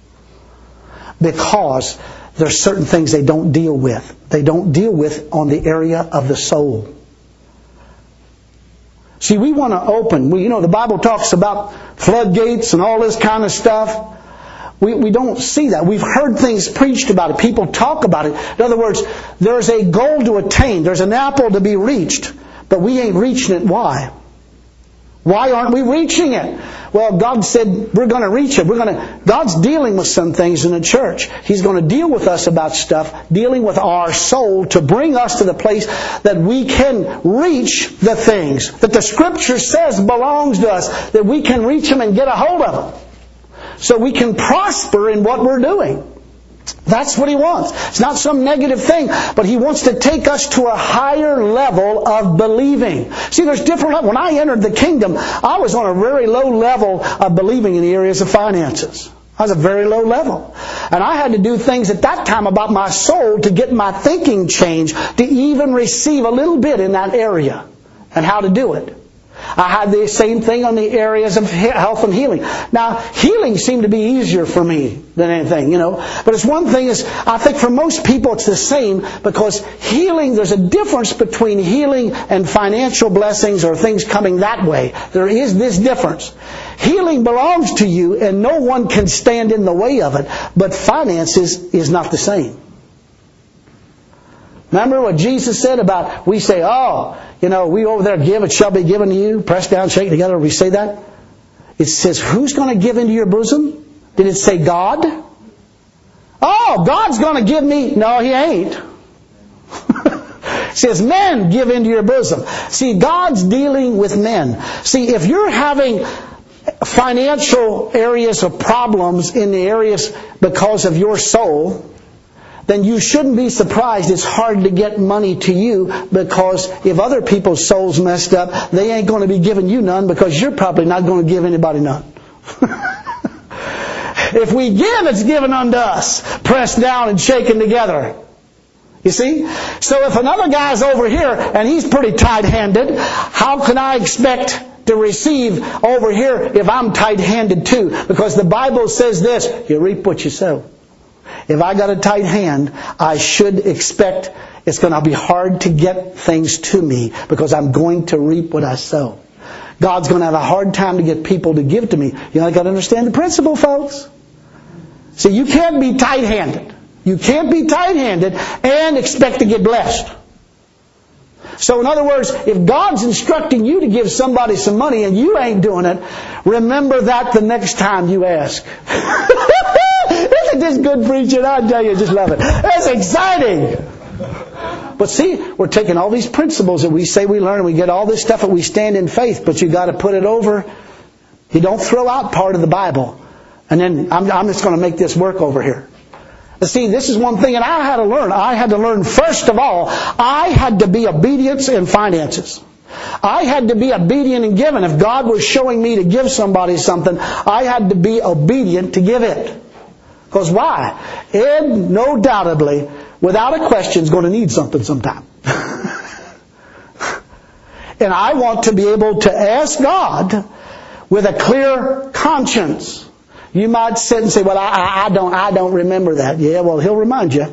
S1: Because there's certain things they don't deal with. They don't deal with on the area of the soul. See, we want to open, we, you know, the Bible talks about floodgates and all this kind of stuff. We, we don't see that. We've heard things preached about it. People talk about it. In other words, there's a goal to attain. There's an apple to be reached. But we ain't reaching it. Why? Why aren't we reaching it? Well, God said we're going to reach it. We're going to. God's dealing with some things in the church. He's going to deal with us about stuff, dealing with our soul to bring us to the place that we can reach the things that the Scripture says belongs to us, that we can reach them and get a hold of them. So we can prosper in what we're doing. That's what He wants. It's not some negative thing, but He wants to take us to a higher level of believing. See, there's different levels. When I entered the kingdom, I was on a very low level of believing in the areas of finances. I was a very low level. And I had to do things at that time about my soul to get my thinking changed, to even receive a little bit in that area and how to do it. I had the same thing on the areas of health and healing. Now, healing seemed to be easier for me than anything, you know. But it's one thing is, I think for most people it's the same, because healing, there's a difference between healing and financial blessings or things coming that way. There is this difference. Healing belongs to you and no one can stand in the way of it. But finances is not the same. Remember what Jesus said about, we say, oh, you know, we over there give, it shall be given to you, pressed down, shaken together. We say that. It says, who's going to give into your bosom? Did it say God? Oh, God's going to give me. No, He ain't. It says, men give into your bosom. See, God's dealing with men. See, if you're having financial areas of problems in the areas because of your soul, then you shouldn't be surprised it's hard to get money to you, because if other people's souls messed up, they ain't going to be giving you none, because you're probably not going to give anybody none. If we give, it's given unto us, pressed down and shaken together. You see? So if another guy's over here and he's pretty tight-handed, how can I expect to receive over here if I'm tight-handed too? Because the Bible says this, you reap what you sow. If I got a tight hand, I should expect it's going to be hard to get things to me, because I'm going to reap what I sow. God's going to have a hard time to get people to give to me. You know, I got to understand the principle, folks. See, you can't be tight-handed. You can't be tight-handed and expect to get blessed. So in other words, if God's instructing you to give somebody some money and you ain't doing it, remember that the next time you ask. Isn't this good preaching? I tell you, just love it. That's exciting. But see, we're taking all these principles that we say we learn, and we get all this stuff that we stand in faith, but you got to put it over. You don't throw out part of the Bible, and then I'm, I'm just going to make this work over here. But see, this is one thing that I had to learn. I had to learn, first of all, I had to be obedient in finances. I had to be obedient in giving. If God was showing me to give somebody something, I had to be obedient to give it. Because why? Ed, no doubtably, without a question, is going to need something sometime. And I want to be able to ask God with a clear conscience. You might sit and say, well, I, I don't I don't remember that. Yeah, well, He'll remind you.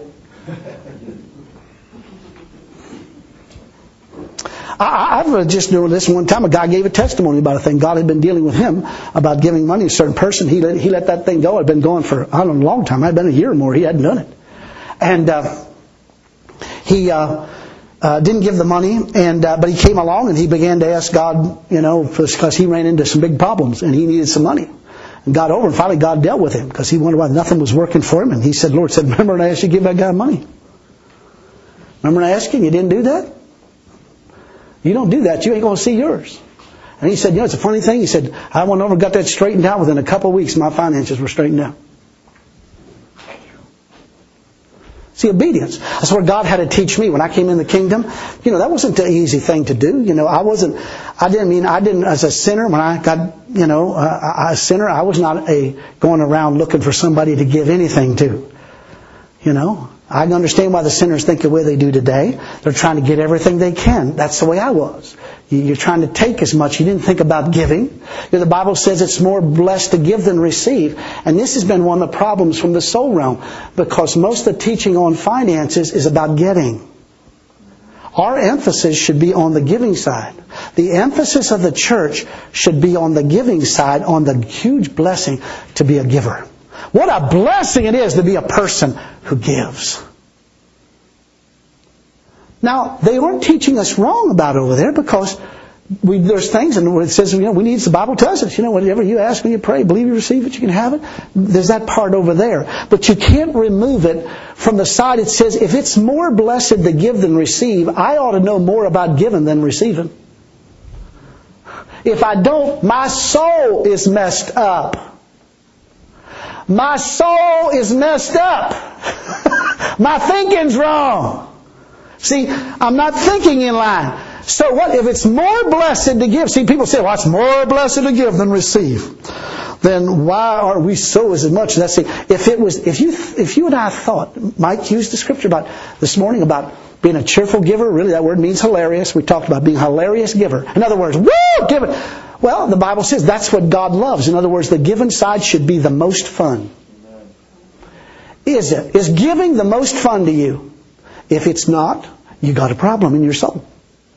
S1: I, I've just known this one time. A guy gave a testimony about a thing. God had been dealing with him about giving money to a certain person. He let, he let that thing go. It had been going for, I don't know, a long time. It had been a year or more. He hadn't done it. And uh, he uh, uh, didn't give the money, and uh, but he came along and he began to ask God, you know, because he ran into some big problems and he needed some money. And got over, and finally God dealt with him because he wondered why nothing was working for him. And he said, Lord said, remember when I asked you to give that guy money? Remember when I asked you and you didn't do that? You don't do that, you ain't going to see yours. And he said, you know, it's a funny thing. He said, I went over and got that straightened out. Within a couple of weeks, my finances were straightened out. See, obedience. That's what God had to teach me when I came in the kingdom. You know, that wasn't an easy thing to do. You know, I wasn't, I didn't mean, I didn't, as a sinner, when I got, you know, uh, a sinner, I was not a going around looking for somebody to give anything to. You know, I can understand why the sinners think the way they do today. They're trying to get everything they can. That's the way I was. You're trying to take as much. You didn't think about giving. You know, the Bible says it's more blessed to give than receive. And this has been one of the problems from the soul realm, because most of the teaching on finances is about getting. Our emphasis should be on the giving side. The emphasis of the church should be on the giving side, on the huge blessing to be a giver. What a blessing it is to be a person who gives. Now, they aren't teaching us wrong about it over there, because we, there's things, and it says, you know, we need, the Bible tells us, you know, whatever you ask when you pray, believe you receive it, you can have it. There's that part over there. But you can't remove it from the side. It says, if it's more blessed to give than receive, I ought to know more about giving than receiving. If I don't, my soul is messed up. My soul is messed up. My thinking's wrong. See, I'm not thinking in line. So what if it's more blessed to give? See, people say, well, it's more blessed to give than receive. Then why are we so as much? Let's see. If it was, if you, if you and I thought, Mike used the scripture about this morning about being a cheerful giver. Really, that word means hilarious. We talked about being a hilarious giver. In other words, woo, give it. Well, the Bible says that's what God loves. In other words, the giving side should be the most fun. Is it? Is giving the most fun to you? If it's not, you got a problem in your soul.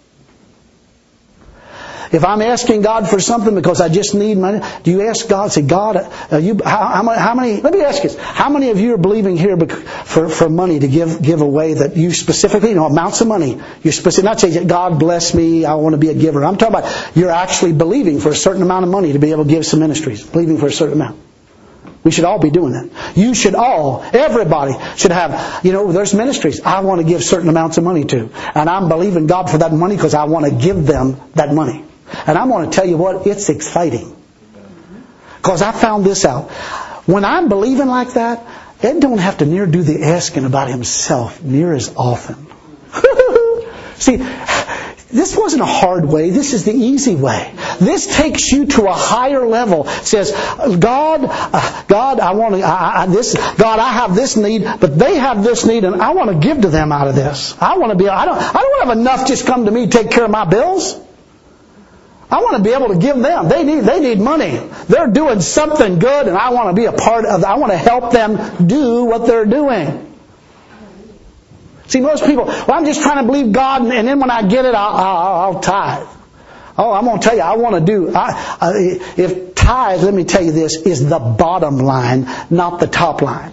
S1: If I'm asking God for something because I just need money, do you ask God, say, God, uh, you, how, how, many, how many, let me ask you this, how many of you are believing here for, for money to give, give away that you specifically, you know, amounts of money, you specific, not saying, God bless me, I want to be a giver. I'm talking about you're actually believing for a certain amount of money to be able to give some ministries, believing for a certain amount. We should all be doing that. You should all, everybody should have, you know, there's ministries I want to give certain amounts of money to. And I'm believing God for that money because I want to give them that money. And I want to tell you what, it's exciting. Because I found this out. When I'm believing like that, Ed don't have to near do the asking about himself near as often. See, this wasn't a hard way. This is the easy way. This takes you to a higher level. It says, God, uh, God, I want to, I, I, this, God, I have this need, but they have this need, and I want to give to them out of this. I want to be. I don't. I don't have enough just come to me to take care of my bills. I want to be able to give them. They need. They need money. They're doing something good, and I want to be a part of. I want to help them do what they're doing. See, most people, well, I'm just trying to believe God, and then when I get it, I'll, I'll, I'll tithe. Oh, I'm going to tell you, I want to do, I, I, if tithe, let me tell you this, is the bottom line, not the top line.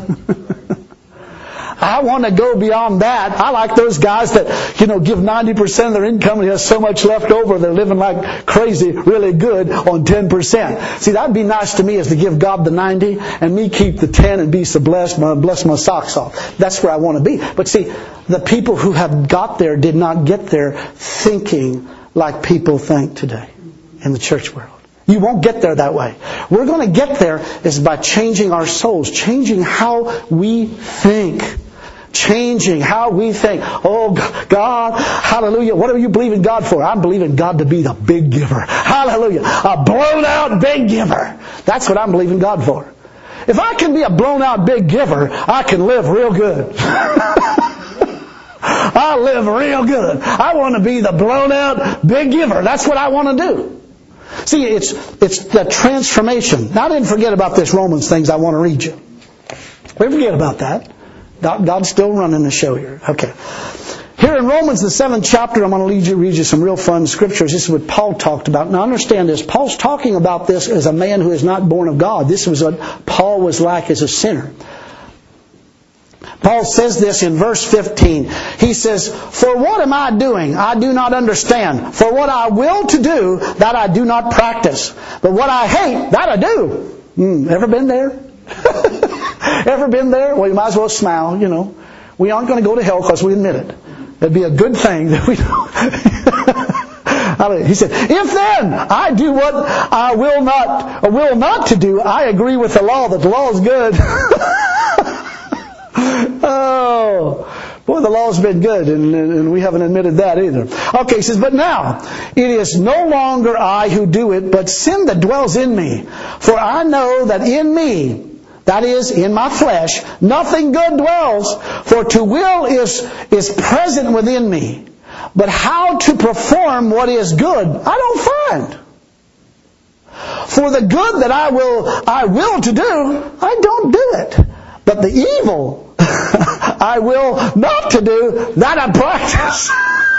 S1: I want to go beyond that. I like those guys that, you know, give ninety percent of their income and has so much left over, they're living like crazy, really good on ten percent. See, that'd be nice to me, is to give God the ninety and me keep the ten and be so blessed, bless my socks off. That's where I want to be. But see, the people who have got there did not get there thinking like people think today in the church world. You won't get there that way. We're going to get there is by changing our souls, changing how we think. Changing how we think. Oh, God, hallelujah. What do you believe in God for? I believe in God to be the big giver. Hallelujah. A blown out big giver. That's what I'm believing God for. If I can be a blown out big giver, I can live real good. I live real good. I want to be the blown out big giver. That's what I want to do. See, it's it's the transformation. Now, I didn't forget about this Romans things I want to read you. We forget about that. God's still running the show here. Okay. Here in Romans, the seventh chapter, I'm going to read you, read you some real fun scriptures. This is what Paul talked about. Now understand this. Paul's talking about this as a man who is not born of God. This was what Paul was like as a sinner. Paul says this in verse fifteen. He says, "For what am I doing? I do not understand. For what I will to do, that I do not practice. But what I hate, that I do." Mm, ever been there? Ever been there? Well, you might as well smile, you know. We aren't going to go to hell because we admit it. It'd be a good thing that we don't. He said, "If then I do what I will not, or will not to do, I agree with the law that the law is good." Oh, boy, the law's been good, and, and we haven't admitted that either. Okay, he says, "But now it is no longer I who do it, but sin that dwells in me. For I know that in me, that is, in my flesh, nothing good dwells. For to will is, is present within me. But how to perform what is good, I don't find. For the good that I will, I will to do, I don't do it. But the evil I will not to do, that I practice."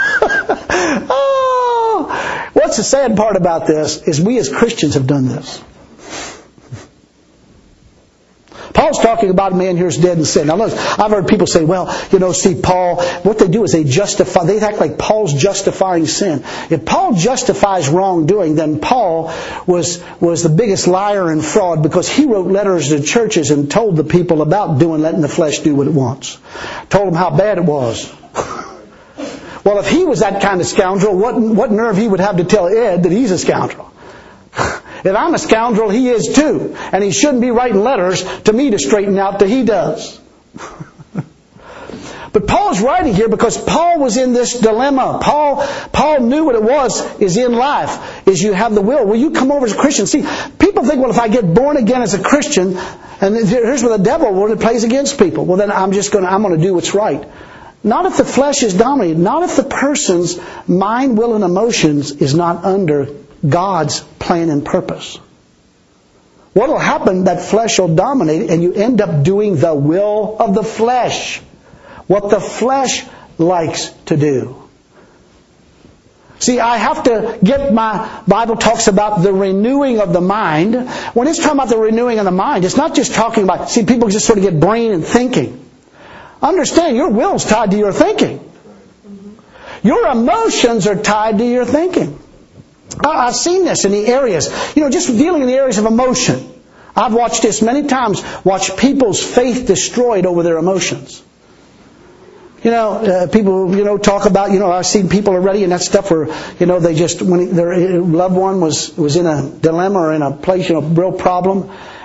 S1: Oh, what's the sad part about this is we as Christians have done this. Paul's talking about a man here who's dead in sin. Now look, I've heard people say, well, you know, see, Paul, what they do is they justify, they act like Paul's justifying sin. If Paul justifies wrongdoing, then Paul was, was the biggest liar and fraud, because he wrote letters to churches and told the people about doing, letting the flesh do what it wants. Told them how bad it was. Well, if he was that kind of scoundrel, what, what nerve he would have to tell Ed that he's a scoundrel? If I'm a scoundrel, he is too. And he shouldn't be writing letters to me to straighten out that he does. But Paul's writing here because Paul was in this dilemma. Paul Paul knew what it was is in life, is you have the will. Will you come over as a Christian? See, people think, well, if I get born again as a Christian, and here's where the devil, when it plays against people, well, then I'm just going to, I'm going to do what's right. Not if the flesh is dominated. Not if the person's mind, will, and emotions is not under God's plan and purpose. What will happen, that flesh will dominate, and you end up doing the will of the flesh. What the flesh likes to do. See, I have to get my, Bible talks about the renewing of the mind. When it's talking about the renewing of the mind, it's not just talking about, see, people just sort of get brain and thinking. Understand, your will's tied to your thinking. Your emotions are tied to your thinking. I've seen this in the areas, you know, just dealing in the areas of emotion. I've watched this many times, watch people's faith destroyed over their emotions. You know, uh, people, you know, talk about, you know, I've seen people already in that stuff where, you know, they just, when their loved one was, was in a dilemma or in a place, you know, real problem,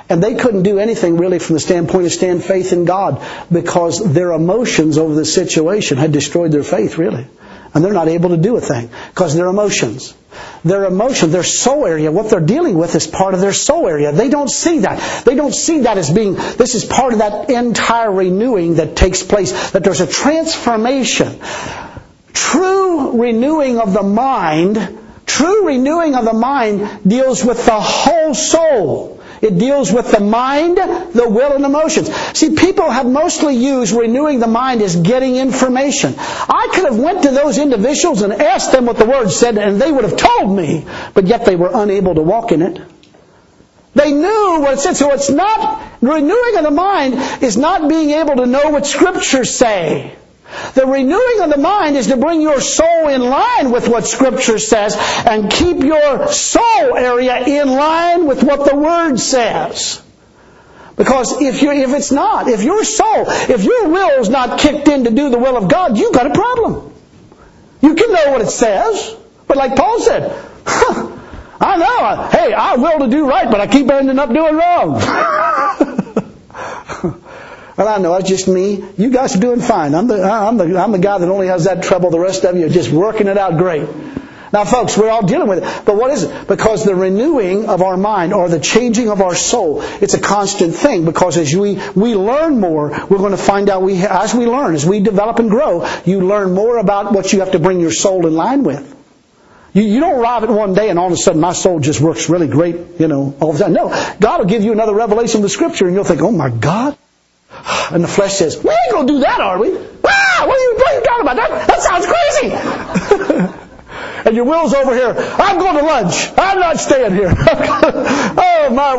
S1: And they couldn't do anything really from the standpoint of stand faith in God because their emotions over the situation had destroyed their faith, really. And they're not able to do a thing because their emotions. Their emotion, their soul area, what they're dealing with is part of their soul area. They don't see that. They don't see that as being, this is part of that entire renewing that takes place, that there's a transformation. True renewing of the mind, true renewing of the mind deals with the whole soul. It deals with the mind, the will, and emotions. See, people have mostly used renewing the mind as getting information. I could have went to those individuals and asked them what the Word said, and they would have told me, but yet they were unable to walk in it. They knew what it said. So it's not, renewing of the mind is not being able to know what Scriptures say. The renewing of the mind is to bring your soul in line with what Scripture says and keep your soul area in line with what the Word says. Because if you if it's not, if your soul, if your will is not kicked in to do the will of God, you've got a problem. You can know what it says, but like Paul said, huh, I know, hey, I will to do right, but I keep ending up doing wrong. Well, I know, it's just me. You guys are doing fine. I'm the, I'm the, I'm the guy that only has that trouble. The rest of you are just working it out great. Now, folks, we're all dealing with it. But what is it? Because the renewing of our mind or the changing of our soul, it's a constant thing. Because as we, we learn more, we're going to find out, we as we learn, as we develop and grow, you learn more about what you have to bring your soul in line with. You, you don't arrive at one day and all of a sudden my soul just works really great, you know, all the time. No, God will give you another revelation of the Scripture and you'll think, oh my God. And the flesh says, we ain't going to do that, are we? Ah, what are you, what are you talking about? That, that sounds crazy. And your will's over here. I'm going to lunch. I'm not staying here. Oh, my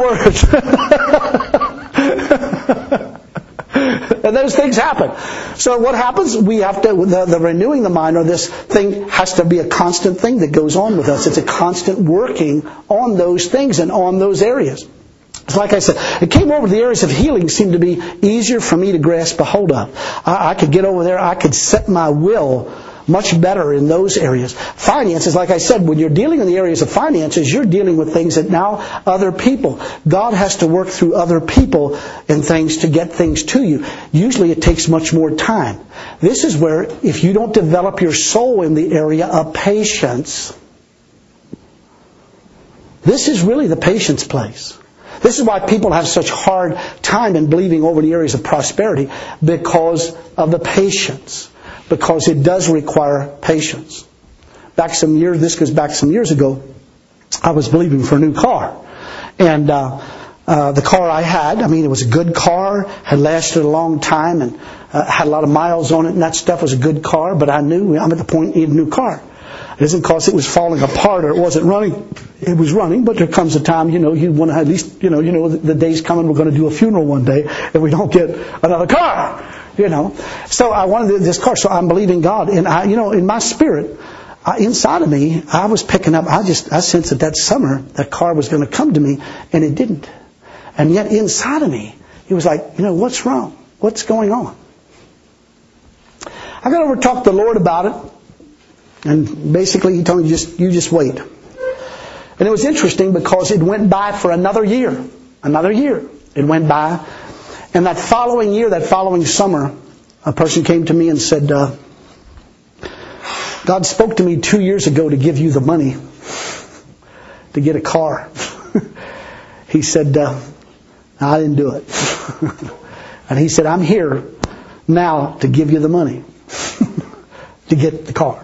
S1: word. And those things happen. So what happens? We have to, the, the renewing the mind, or this thing has to be a constant thing that goes on with us. It's a constant working on those things and on those areas. Like I said, it came over the areas of healing seemed to be easier for me to grasp a hold of. I, I could get over there. I could set my will much better in those areas. Finances, like I said, when you're dealing in the areas of finances, you're dealing with things that now other people. God has to work through other people and things to get things to you. Usually it takes much more time. This is where if you don't develop your soul in the area of patience, this is really the patience place. This is why people have such hard time in believing over the areas of prosperity, because of the patience. Because it does require patience. Back some years, this goes back some years ago, I was believing for a new car. And uh, uh, the car I had, I mean, it was a good car, had lasted a long time, and uh, had a lot of miles on it, and that stuff was a good car, but I knew I'm at the point I need a new car. It isn't because it was falling apart or it wasn't running. It was running, but there comes a time, you know, you want to at least, you know, you know, the day's coming, we're going to do a funeral one day if we don't get another car, you know. So I wanted this car, so I'm believing God. And I, you know, in my spirit, I, inside of me, I was picking up, I just, I sensed that that summer, that car was going to come to me, and it didn't. And yet inside of me, it was like, you know, what's wrong? What's going on? I got over to talk to the Lord about it. And basically he told me, just you just wait. And it was interesting because it went by for another year. Another year. It went by. And that following year, that following summer, a person came to me and said, uh, God spoke to me two years ago to give you the money to get a car. He said, uh, I didn't do it. And he said, I'm here now to give you the money to get the car.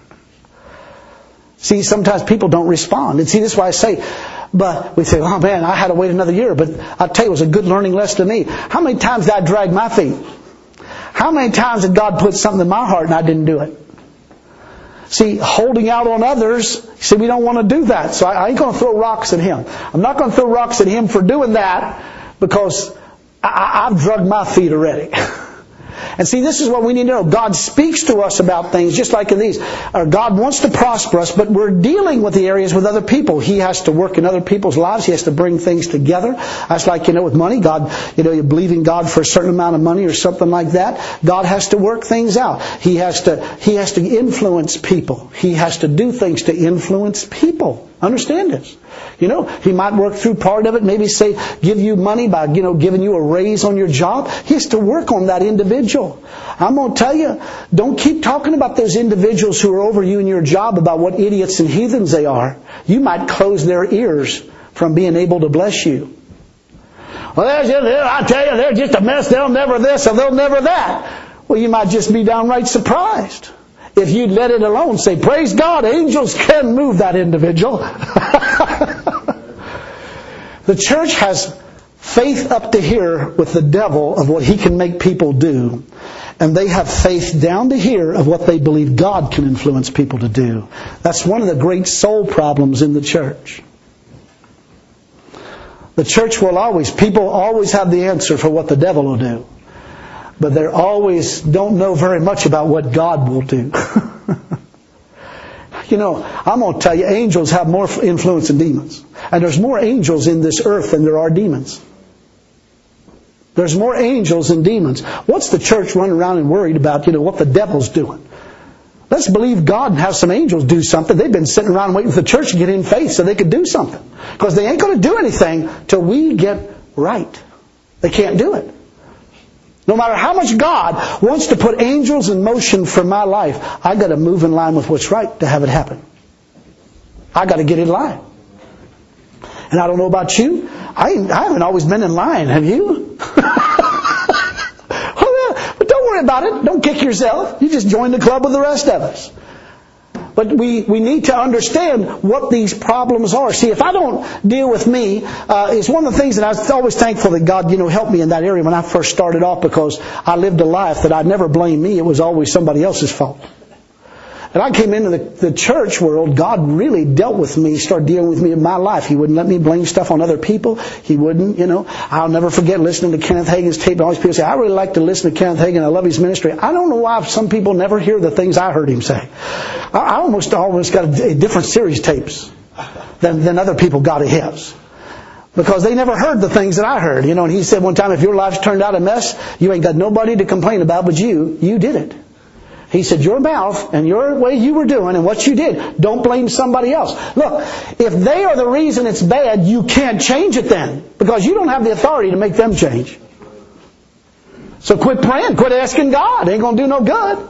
S1: See, sometimes people don't respond. And see, this is why I say, but we say, oh man, I had to wait another year. But I'll tell you, it was a good learning lesson to me. How many times did I drag my feet? How many times did God put something in my heart and I didn't do it? See, holding out on others, see, we don't want to do that. So I ain't going to throw rocks at him. I'm not going to throw rocks at him for doing that because I, I've drugged my feet already. And see, this is what we need to know. God speaks to us about things just like in these. Or God wants to prosper us, but we're dealing with the areas with other people. He has to work in other people's lives. He has to bring things together. That's like, you know, with money. God, you know, you believe in God for a certain amount of money or something like that. God has to work things out. He has to, He has to influence people. He has to do things to influence people. Understand this. You know, He might work through part of it, maybe say, give you money by, you know, giving you a raise on your job. He has to work on that individual. I'm going to tell you, don't keep talking about those individuals who are over you in your job about what idiots and heathens they are. You might close their ears from being able to bless you. Well, they're just, I tell you, they're just a mess. They'll never this or they'll never that. Well, you might just be downright surprised if you'd let it alone. Say, praise God, angels can move that individual. The church has faith up to here with the devil of what he can make people do. And they have faith down to here of what they believe God can influence people to do. That's one of the great soul problems in the church. The church will always, people always have the answer for what the devil will do. But they always don't know very much about what God will do. You know, I'm going to tell you, angels have more influence than demons. And there's more angels in this earth than there are demons. There's more angels than demons. What's the church running around and worried about, you know, what the devil's doing? Let's believe God and have some angels do something. They've been sitting around waiting for the church to get in faith so they could do something. Because they ain't going to do anything till we get right. They can't do it. No matter how much God wants to put angels in motion for my life, I've got to move in line with what's right to have it happen. I've got to get in line. And I don't know about you, I, I haven't always been in line, have you? But don't worry about it. Don't kick yourself. You just join the club with the rest of us. But we, we need to understand what these problems are. See, if I don't deal with me, uh, it's one of the things that I was always thankful that God, you know, helped me in that area when I first started off, because I lived a life that I never blamed me. It was always somebody else's fault. And I came into the, the church world, God really dealt with me, started dealing with me in my life. He wouldn't let me blame stuff on other people. He wouldn't, you know. I'll never forget listening to Kenneth Hagin's tape. And all these people say, I really like to listen to Kenneth Hagin. I love his ministry. I don't know why some people never hear the things I heard him say. I, I almost always got a, a different series tapes than, than other people got of his. Because they never heard the things that I heard. You know, and he said one time, if your life's turned out a mess, you ain't got nobody to complain about but you. You did it. He said, your mouth and your way you were doing and what you did, don't blame somebody else. Look, if they are the reason it's bad, you can't change it then. Because you don't have the authority to make them change. So quit praying. Quit asking God. It ain't going to do no good.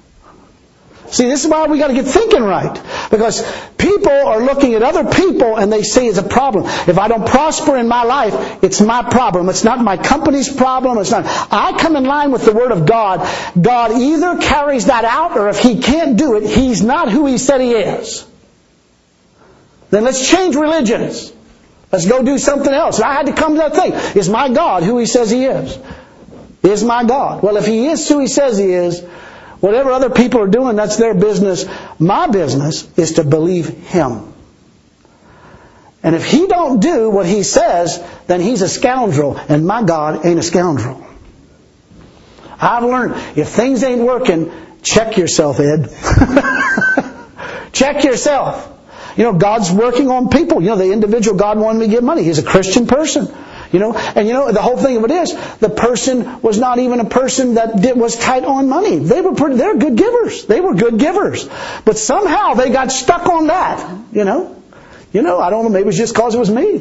S1: See, this is why we got to get thinking right. Because people are looking at other people and they see it's a problem. If I don't prosper in my life, it's my problem. It's not my company's problem. It's not. I come in line with the Word of God. God either carries that out, or if He can't do it, He's not who He said He is. Then let's change religions. Let's go do something else. I had to come to that thing. Is my God who He says He is? Is my God? Well, if He is who He says He is, whatever other people are doing, that's their business. My business is to believe Him. And if He don't do what He says, then He's a scoundrel. And my God ain't a scoundrel. I've learned, if things ain't working, check yourself, Ed. Check yourself. You know, God's working on people. You know, the individual God wanted me to give money. He's a Christian person. You know, and you know, the whole thing of it is, the person was not even a person that did, was tight on money. They were pretty, they're good givers. They were good givers. But somehow they got stuck on that, you know. You know, I don't know, maybe it was just because it was me.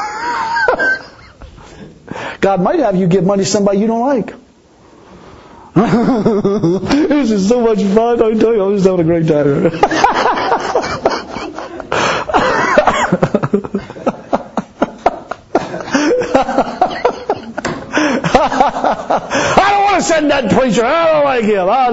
S1: God might have you give money to somebody you don't like. This is so much fun, I tell you, I'm just having a great time. I don't want to send that preacher. I don't like him. I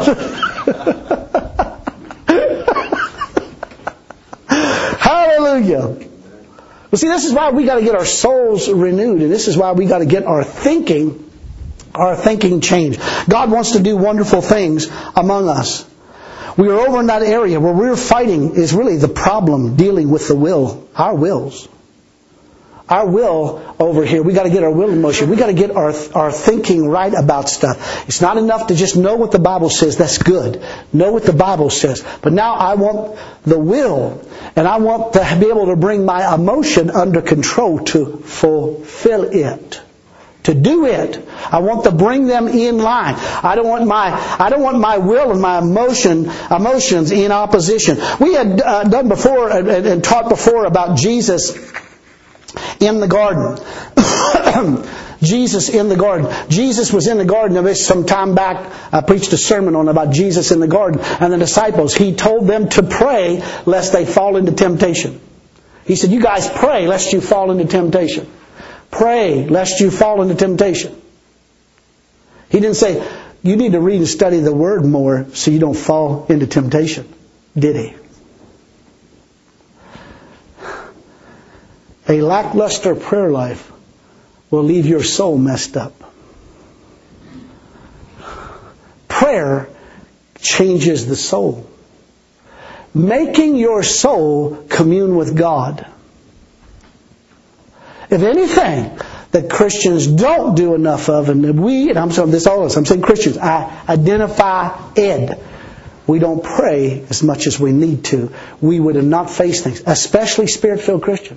S1: don't Hallelujah. Well, see, this is why we got to get our souls renewed, and this is why we got to get our thinking, our thinking changed. God wants to do wonderful things among us. We are over in that area where we're fighting is really the problem, dealing with the will, our wills. Our will over here, we got to get our will in motion. We got to get our our thinking right about stuff. It's not enough to just know what the Bible says. That's good. Know what the Bible says. But now I want the will, and I want to be able to bring my emotion under control to fulfill it. to do it. I want to bring them in line. I don't want my I don't want my will and my emotion emotions in opposition. We had uh, done before and, and taught before about Jesus in the garden. Jesus in the garden. Jesus was in the garden. There was some time back, I preached a sermon on about Jesus in the garden and the disciples. He told them to pray lest they fall into temptation. He said, you guys pray lest you fall into temptation. Pray lest you fall into temptation. He didn't say, you need to read and study the Word more so you don't fall into temptation. Did he? A lackluster prayer life will leave your soul messed up. Prayer changes the soul. Making your soul commune with God. If anything that Christians don't do enough of, and we, and I'm saying this all of us, I'm saying Christians, I identify Ed. We don't pray as much as we need to. We would have not faced things, especially Spirit-filled Christians.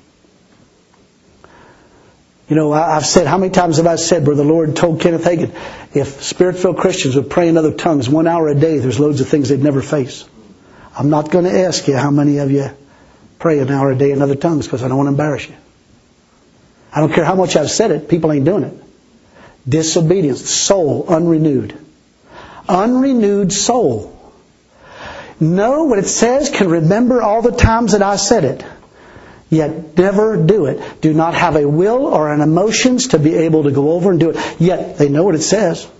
S1: You know, I've said, how many times have I said where the Lord told Kenneth Hagin, if Spirit-filled Christians would pray in other tongues one hour a day, there's loads of things they'd never face. I'm not going to ask you how many of you pray an hour a day in other tongues because I don't want to embarrass you. I don't care how much I've said it, people ain't doing it. Disobedience, soul unrenewed. Unrenewed soul. Know what it says, can remember all the times that I said it. Yet never do it. Do not have a will or an emotions to be able to go over and do it. Yet they know what it says.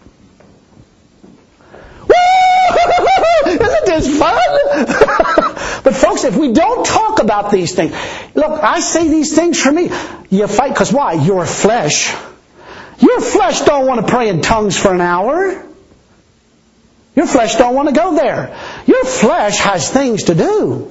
S1: Woo! Isn't this fun? But folks, if we don't talk about these things, look, I say these things for me. You fight, because why? Your flesh. Your flesh don't want to pray in tongues for an hour. Your flesh don't want to go there. Your flesh has things to do.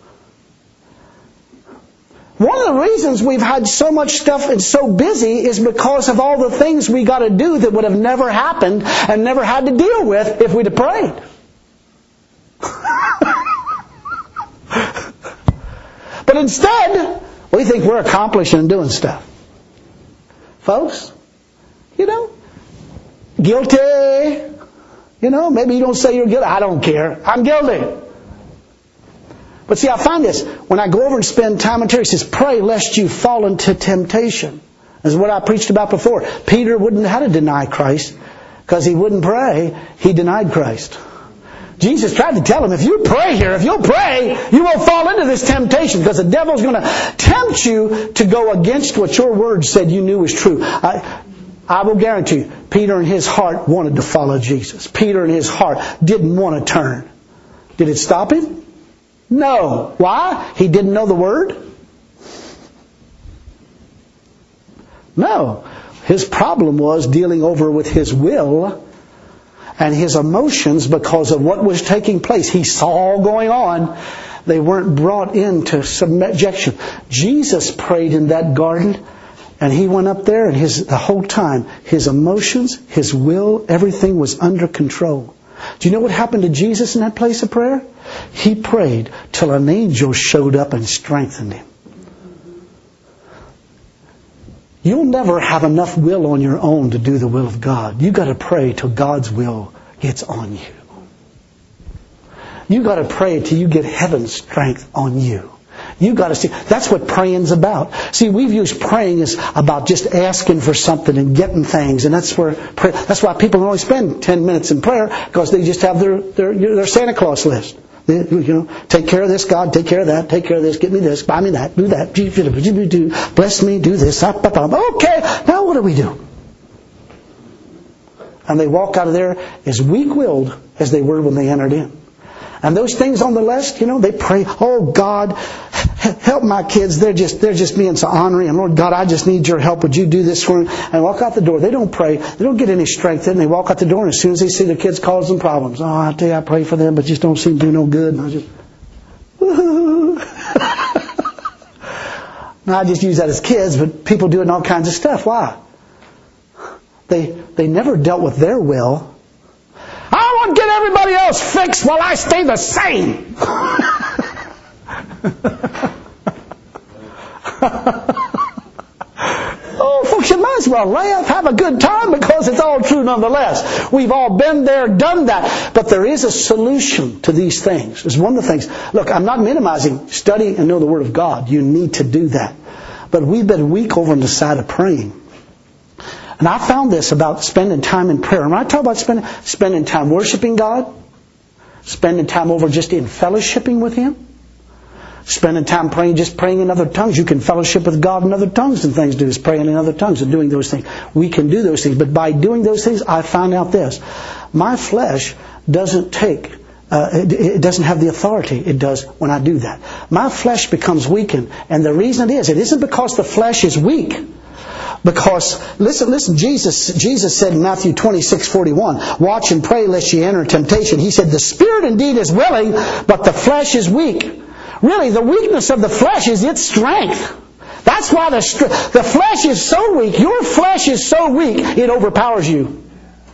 S1: One of the reasons we've had so much stuff and so busy is because of all the things we got to do that would have never happened and never had to deal with if we'd have prayed. But instead, we think we're accomplishing and doing stuff. Folks, you know, guilty. You know, maybe you don't say you're guilty. I don't care. I'm guilty. But see, I find this. When I go over and spend time in prayer, he says, pray lest you fall into temptation. This is what I preached about before. Peter wouldn't have had to deny Christ because he wouldn't pray. He denied Christ. Jesus tried to tell him, if you pray here, if you'll pray, you won't fall into this temptation because the devil's going to tempt you to go against what your word said you knew was true. I, I will guarantee you, Peter in his heart wanted to follow Jesus. Peter in his heart didn't want to turn. Did it stop him? No. Why? He didn't know the Word? No. His problem was dealing over with his will and his emotions because of what was taking place. He saw going on. They weren't brought into subjection. Jesus prayed in that garden and he went up there and his the whole time, his emotions, his will, everything was under control. Do you know what happened to Jesus in that place of prayer? He prayed till an angel showed up and strengthened him. You'll never have enough will on your own to do the will of God. You've got to pray till God's will gets on you. You've got to pray till you get heaven's strength on you. You've got to see. That's what praying's about. See, we've used praying as about just asking for something and getting things, and that's where pray, that's why people only spend ten minutes in prayer because they just have their their, their Santa Claus list. They, you know, take care of this, God. Take care of that. Take care of this. Get me this. Buy me that. Do that. Bless me. Do this. Okay. Now what do we do? And they walk out of there as weak-willed as they were when they entered in. And those things on the list, you know, they pray, oh God, help my kids. They're just they're just being so ornery. And Lord God, I just need your help. Would you do this for me? And walk out the door. They don't pray. They don't get any strength in. They walk out the door, and as soon as they see their kids causing problems, oh, I tell you, I pray for them, but just don't seem to do no good. And I just, woo-hoo. Now, I just use that as kids, but people doing all kinds of stuff. Why? They they never dealt with their will. I want to get everybody else fixed while I stay the same. Oh, folks, you might as well laugh, have a good time, because it's all true nonetheless. We've all been there, done that. But there is a solution to these things. It's one of the things. Look, I'm not minimizing study and know the Word of God. You need to do that. But we've been weak over on the side of praying. And I found this about spending time in prayer. And when I talk about spending, spending time worshiping God, spending time over just in fellowshipping with Him, spending time praying, just praying in other tongues. You can fellowship with God in other tongues and things. Do is praying in other tongues and doing those things. We can do those things. But by doing those things, I found out this. My flesh doesn't take, uh, it, it doesn't have the authority it does when I do that. My flesh becomes weakened. And the reason it is, it isn't because the flesh is weak. Because, listen, listen, Jesus Jesus said in Matthew twenty-six forty-one, watch and pray lest ye enter temptation. He said, the spirit indeed is willing, but the flesh is weak. Really, the weakness of the flesh is its strength. That's why the, the flesh is so weak. Your flesh is so weak, it overpowers you.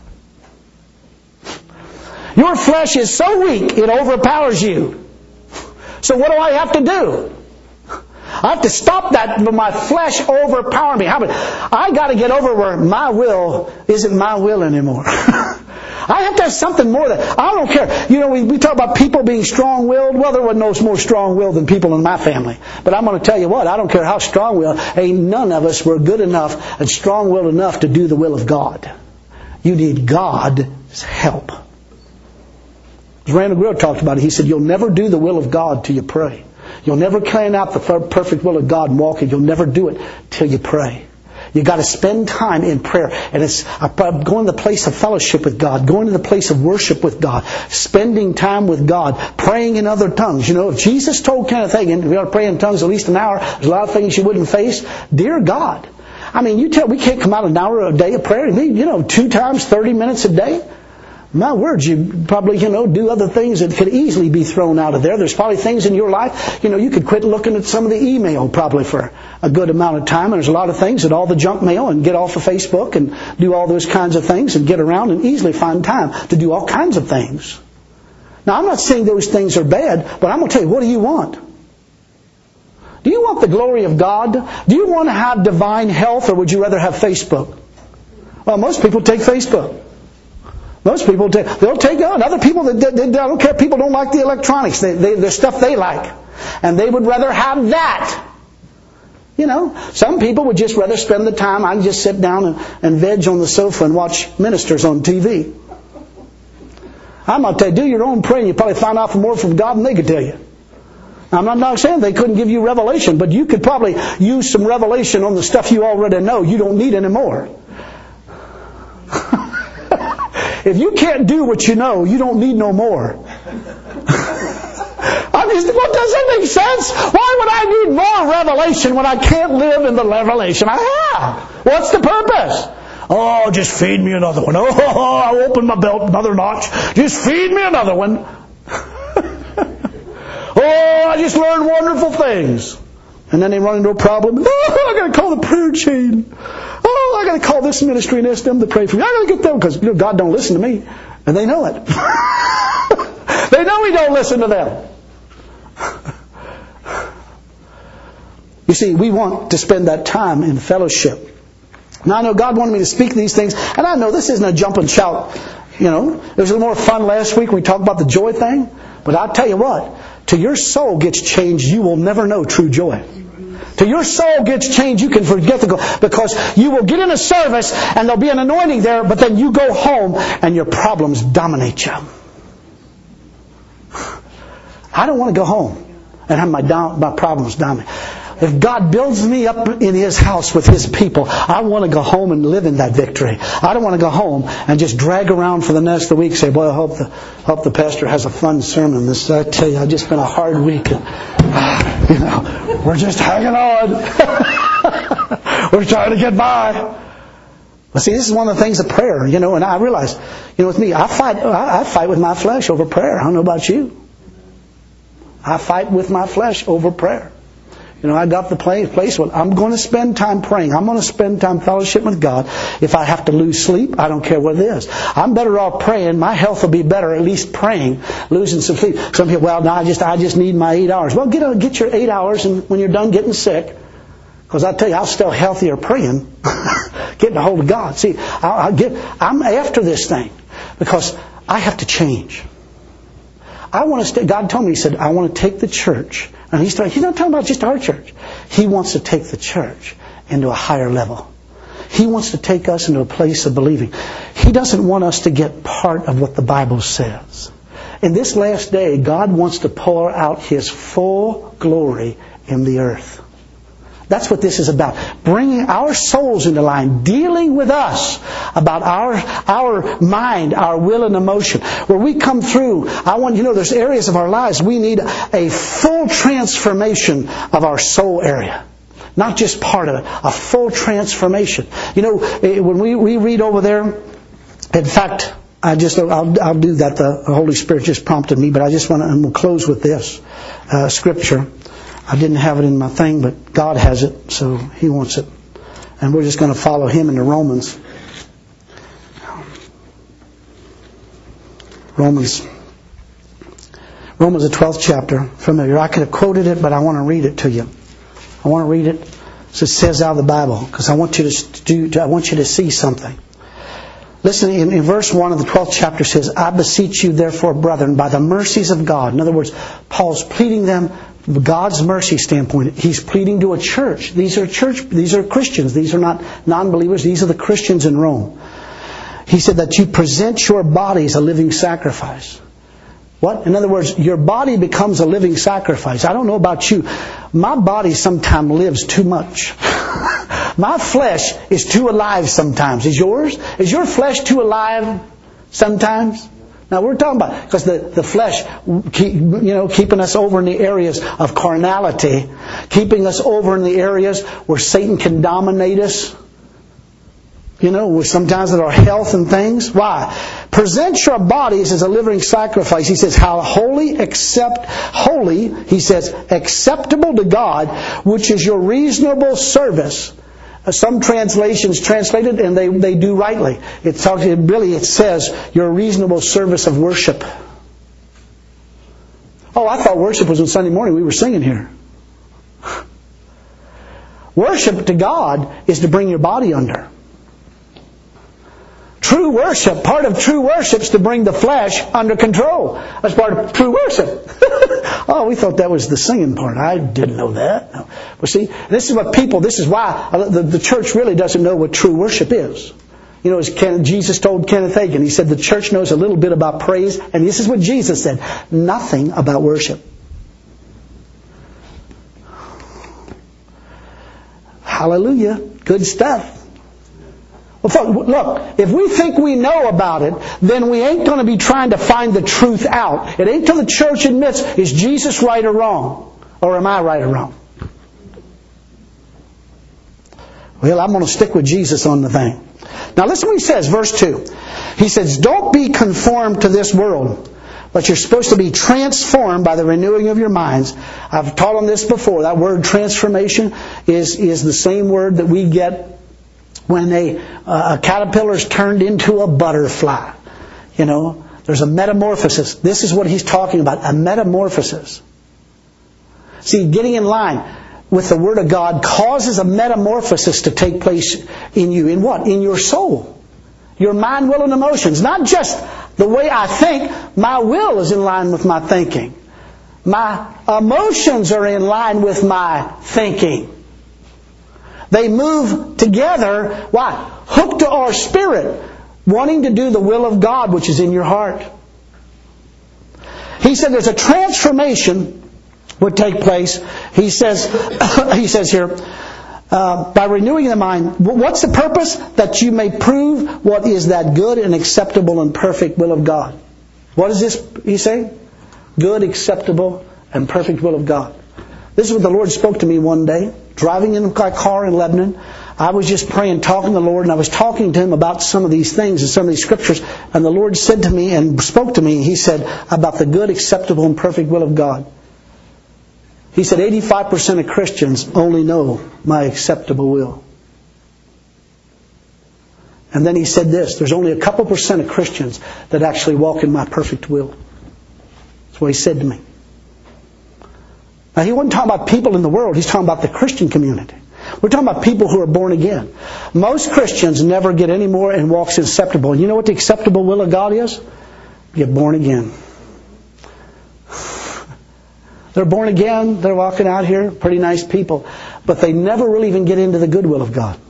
S1: Your flesh is so weak, it overpowers you. So what do I have to do? I have to stop that when my flesh overpower me. How about, I got to get over where my will isn't my will anymore. I have to have something more than, I don't care. You know, we, we talk about people being strong-willed. Well, there wasn't no more strong-willed than people in my family. But I'm going to tell you what, I don't care how strong-willed, ain't none of us were good enough and strong-willed enough to do the will of God. You need God's help. As Randall Grill talked about it, he said, you'll never do the will of God till you pray. You'll never plan out the perfect will of God and walk it. You'll never do it till you pray. You've got to spend time in prayer. And it's going to the place of fellowship with God, going to the place of worship with God, spending time with God, praying in other tongues. You know, if Jesus told Kenneth Hagin, we ought to pray in tongues at least an hour, there's a lot of things you wouldn't face. Dear God. I mean, you tell, we can't come out an hour a day of prayer. You know, two times, thirty minutes a day. My words, you probably, you know, do other things that could easily be thrown out of there. There's probably things in your life, you know, you could quit looking at some of the email probably for a good amount of time. And there's a lot of things that all the junk mail and get off of Facebook and do all those kinds of things and get around and easily find time to do all kinds of things. Now, I'm not saying those things are bad, but I'm going to tell you, what do you want? Do you want the glory of God? Do you want to have divine health, or would you rather have Facebook? Well, most people take Facebook. Most people, take, they'll take on. Other people, they, they, they don't care. People don't like the electronics. They, they, the stuff they like. And they would rather have that. You know, some people would just rather spend the time, I can just sit down and, and veg on the sofa and watch ministers on T V. I'm going to tell you, do your own praying. You probably find out more from God than they could tell you. Now, I'm not, not saying they couldn't give you revelation, but you could probably use some revelation on the stuff you already know. You don't need any more. If you can't do what you know, you don't need no more. I mean, what, does that make sense? Why would I need more revelation when I can't live in the revelation I have? What's the purpose? Oh, just feed me another one. Oh, I'll open my belt another notch. Just feed me another one. Oh, I just learned wonderful things. And then they run into a problem. Oh, I got to call the prayer chain. Oh, I got to call this ministry and ask them to pray for me. I got to get them because, you know, God don't listen to me. And they know it. They know He don't listen to them. You see, we want to spend that time in fellowship. Now, I know God wanted me to speak these things. And I know this isn't a jump and shout. You know, it was a little more fun last week when we talked about the joy thing. But I'll tell you what. Till your soul gets changed, you will never know true joy. Till your soul gets changed, you can forget to go. Because you will get in a service and there'll be an anointing there, but then you go home and your problems dominate you. I don't want to go home and have my, down, my problems dominate. If God builds me up in His house with His people, I want to go home and live in that victory. I don't want to go home and just drag around for the next of the week and say, boy, I hope the, hope the pastor has a fun sermon. This, I tell you, I've just been a hard week. And, uh, you know, we're just hanging on. We're trying to get by. But see, this is one of the things of prayer, you know, and I realize, you know, with me, I fight, I, I fight with my flesh over prayer. I don't know about you. I fight with my flesh over prayer. You know, I got the place where I'm going to spend time praying. I'm going to spend time fellowship with God. If I have to lose sleep, I don't care what it is. I'm better off praying. My health will be better, at least praying, losing some sleep. Some people, well, no, I just I just need my eight hours. Well, get get your eight hours, and when you're done getting sick, because I tell you, I'll still healthier praying. getting a hold of God. See, I, I get, I'm after this thing because I have to change. I want to stay, God told me, He said, I want to take the church. And He's, He's not talking about just our church. He wants to take the church into a higher level. He wants to take us into a place of believing. He doesn't want us to get part of what the Bible says. In this last day, God wants to pour out His full glory in the earth. That's what this is about. Bringing our souls into line. Dealing with us about our our mind, our will and emotion. Where we come through, I want you to know there's areas of our lives we need a full transformation of our soul area. Not just part of it. A full transformation. You know, when we, we read over there, in fact, I just, I'll, I'll do that. The Holy Spirit just prompted me, but I just want to, and we'll close with this uh, scripture. I didn't have it in my thing, but God has it, so He wants it. And we're just going to follow Him into Romans. Romans. Romans, the twelfth chapter. Familiar. I could have quoted it, but I want to read it to you. I want to read it as it says out of the Bible, because I want you to do. I want you to see something. Listen, in, in verse one of the twelfth chapter says, I beseech you therefore, brethren, by the mercies of God. In other words, Paul's pleading them from God's mercy standpoint. He's pleading to a church. These are church. These are Christians. These are not non-believers. These are the Christians in Rome. He said that you present your bodies a living sacrifice. What? In other words, your body becomes a living sacrifice. I don't know about you. My body sometimes lives too much. My flesh is too alive sometimes. Is yours? Is your flesh too alive sometimes? Now we're talking about, because the, the flesh, keep, you know, keeping us over in the areas of carnality, keeping us over in the areas where Satan can dominate us. You know, sometimes with our health and things. Why? Present your bodies as a living sacrifice. He says, how holy, accept, holy, he says, acceptable to God, which is your reasonable service. Some translations translate it, and they, they do rightly. It talks, it really, it says, your reasonable service of worship. Oh, I thought worship was on Sunday morning. We were singing here. Worship to God is to bring your body under. True worship, part of true worship is to bring the flesh under control. That's part of true worship. Oh, we thought that was the singing part. I didn't know that. No. But see, this is what people, this is why the, the church really doesn't know what true worship is. You know, as Ken, Jesus told Kenneth Hagin, he said the church knows a little bit about praise, and this is what Jesus said, nothing about worship. Hallelujah. Good stuff. Well, look, if we think we know about it, then we ain't going to be trying to find the truth out. It ain't till the church admits, is Jesus right or wrong? Or am I right or wrong? Well, I'm going to stick with Jesus on the thing. Now listen what he says, verse two. He says, don't be conformed to this world, but you're supposed to be transformed by the renewing of your minds. I've taught on this before. That word transformation is, is the same word that we get when a, uh, a caterpillar is turned into a butterfly. You know, there's a metamorphosis. This is what he's talking about, a metamorphosis. See, getting in line with the Word of God causes a metamorphosis to take place in you. In what? In your soul. Your mind, will, and emotions. Not just the way I think. My will is in line with my thinking. My emotions are in line with my thinking. They move together. Why? Hooked to our spirit, wanting to do the will of God, which is in your heart. He said there's a transformation would take place. He says, he says here, uh, by renewing the mind. What's the purpose? That you may prove what is that good and acceptable and perfect will of God. What is this he's saying? Good, acceptable, and perfect will of God. This is what the Lord spoke to me one day, driving in my car in Lebanon. I was just praying, talking to the Lord, and I was talking to Him about some of these things and some of these scriptures. And the Lord said to me and spoke to me, He said, about the good, acceptable, and perfect will of God. He said, eighty-five percent of Christians only know my acceptable will. And then He said this, there's only a couple percent of Christians that actually walk in my perfect will. That's what He said to me. Now, He wasn't talking about people in the world. He's talking about the Christian community. We're talking about people who are born again. Most Christians never get any more and walks acceptable. And you know what the acceptable will of God is? Get born again. They're born again, they're walking out here, pretty nice people, but they never really even get into the good will of God.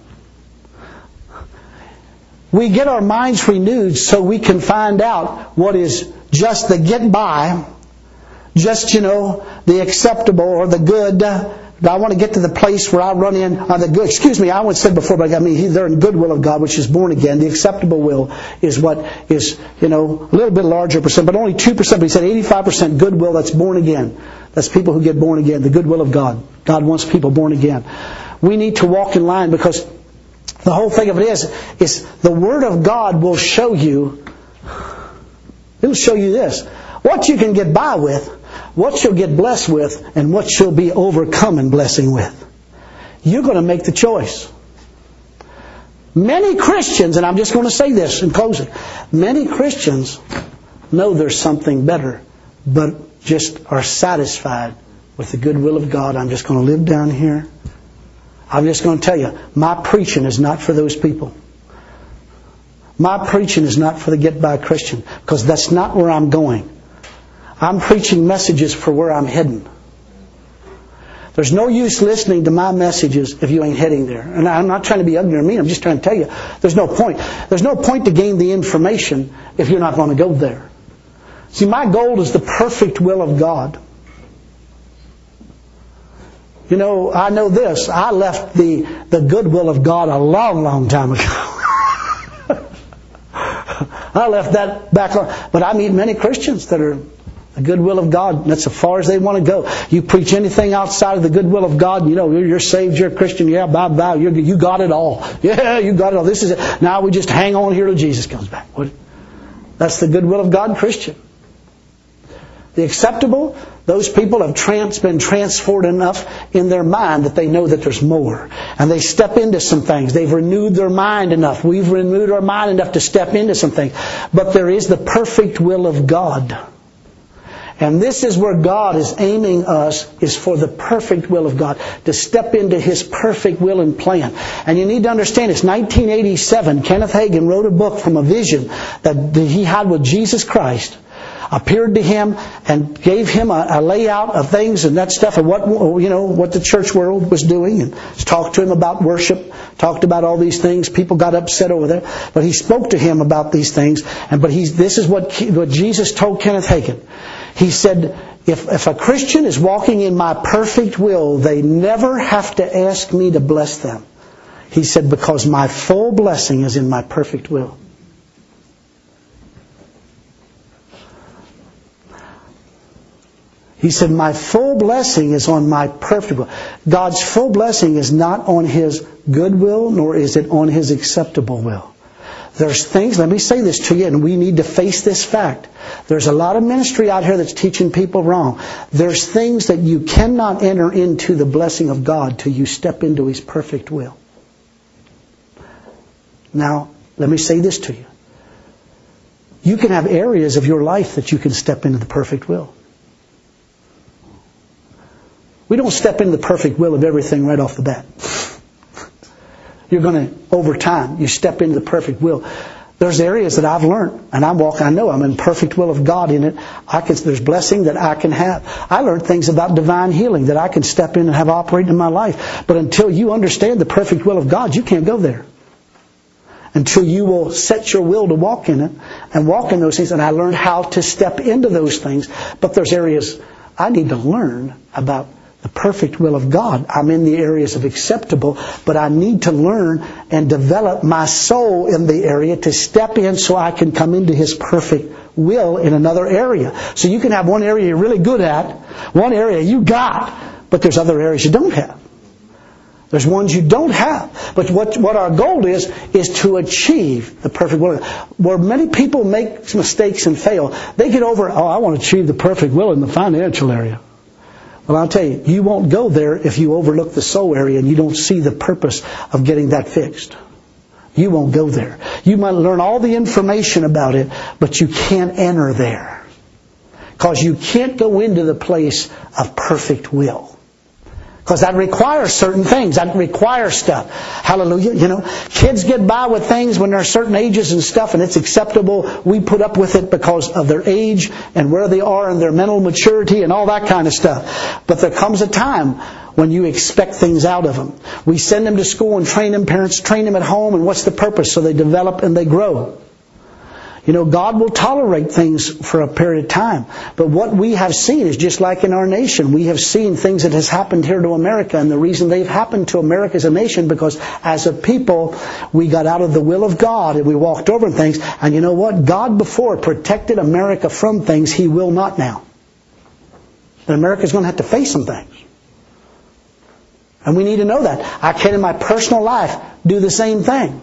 S1: We get our minds renewed so we can find out what is just the get by, just, you know, the acceptable or the good. I want to get to the place where I run in on the good. Excuse me, I once said before, but I mean, they're in good will of God, which is born again. The acceptable will is what is, you know, a little bit larger percent, but only two percent. But he said eighty-five percent good will, that's born again. That's people who get born again, the good will of God. God wants people born again. We need to walk in line because the whole thing of it is, is the Word of God will show you, it'll show you this, what you can get by with, what you'll get blessed with, and what you'll be overcome in blessing with. You're going to make the choice. Many Christians, and I'm just going to say this in closing, many Christians know there's something better, but just are satisfied with the good will of God. I'm just going to live down here. I'm just going to tell you, my preaching is not for those people. My preaching is not for the get-by Christian, because that's not where I'm going. I'm preaching messages for where I'm heading. There's no use listening to my messages if you ain't heading there. And I'm not trying to be ugly or mean. I'm just trying to tell you, there's no point. There's no point to gain the information if you're not going to go there. See, my goal is the perfect will of God. You know, I know this. I left the, the good will of God a long, long time ago. I left that back on. But I meet many Christians that are the good will of God. That's as far as they want to go. You preach anything outside of the good will of God, you know, you're, you're saved, you're a Christian, yeah, bye bye, you're, you got it all. Yeah, you got it all. This is it. Now we just hang on here till Jesus comes back. What? That's the good will of God Christian. The acceptable, those people have trans, been transformed enough in their mind that they know that there's more. And they step into some things. They've renewed their mind enough. We've renewed our mind enough to step into some things. But there is the perfect will of God. And this is where God is aiming us, is for the perfect will of God, to step into His perfect will and plan. And you need to understand, it's nineteen eighty-seven, Kenneth Hagin wrote a book from a vision that he had with Jesus Christ, appeared to him and gave him a, a layout of things and that stuff, and what, you know, what the church world was doing, and talked to him about worship, talked about all these things. People got upset over there, but he spoke to him about these things. And but he's this is what what Jesus told Kenneth Hagin. He said, if if a Christian is walking in my perfect will, they never have to ask me to bless them. He said, because my full blessing is in my perfect will. He said, my full blessing is on my perfect will. God's full blessing is not on His good will, nor is it on His acceptable will. There's things, let me say this to you, and we need to face this fact. There's a lot of ministry out here that's teaching people wrong. There's things that you cannot enter into the blessing of God till you step into His perfect will. Now, let me say this to you. You can have areas of your life that you can step into the perfect will. We don't step into the perfect will of everything right off the bat. You're going to, over time, you step into the perfect will. There's areas that I've learned, and I'm walking, I know I'm in perfect will of God in it. I can, there's blessing that I can have. I learned things about divine healing that I can step in and have operate in my life. But until you understand the perfect will of God, you can't go there. Until you will set your will to walk in it and walk in those things. And I learned how to step into those things. But there's areas I need to learn about the perfect will of God. I'm in the areas of acceptable, but I need to learn and develop my soul in the area to step in so I can come into His perfect will in another area. So you can have one area you're really good at, one area you got, but there's other areas you don't have. There's ones you don't have. But what, what our goal is, is to achieve the perfect will. Where many people make mistakes and fail, they get over, oh, I want to achieve the perfect will in the financial area. Well, I'll tell you, you won't go there if you overlook the soul area and you don't see the purpose of getting that fixed. You won't go there. You might learn all the information about it, but you can't enter there. Because you can't go into the place of perfect will. Because that requires certain things. That requires stuff. Hallelujah. You know, kids get by with things when they're certain ages and stuff, and it's acceptable. We put up with it because of their age and where they are and their mental maturity and all that kind of stuff. But there comes a time when you expect things out of them. We send them to school and train them. Parents train them at home. And what's the purpose? So they develop and they grow. You know, God will tolerate things for a period of time. But what we have seen is just like in our nation. We have seen things that has happened here to America. And the reason they've happened to America as a nation, because as a people, we got out of the will of God and we walked over things. And you know what? God before protected America from things. He will not now. And America's going to have to face some things. And we need to know that. I can in my personal life do the same thing.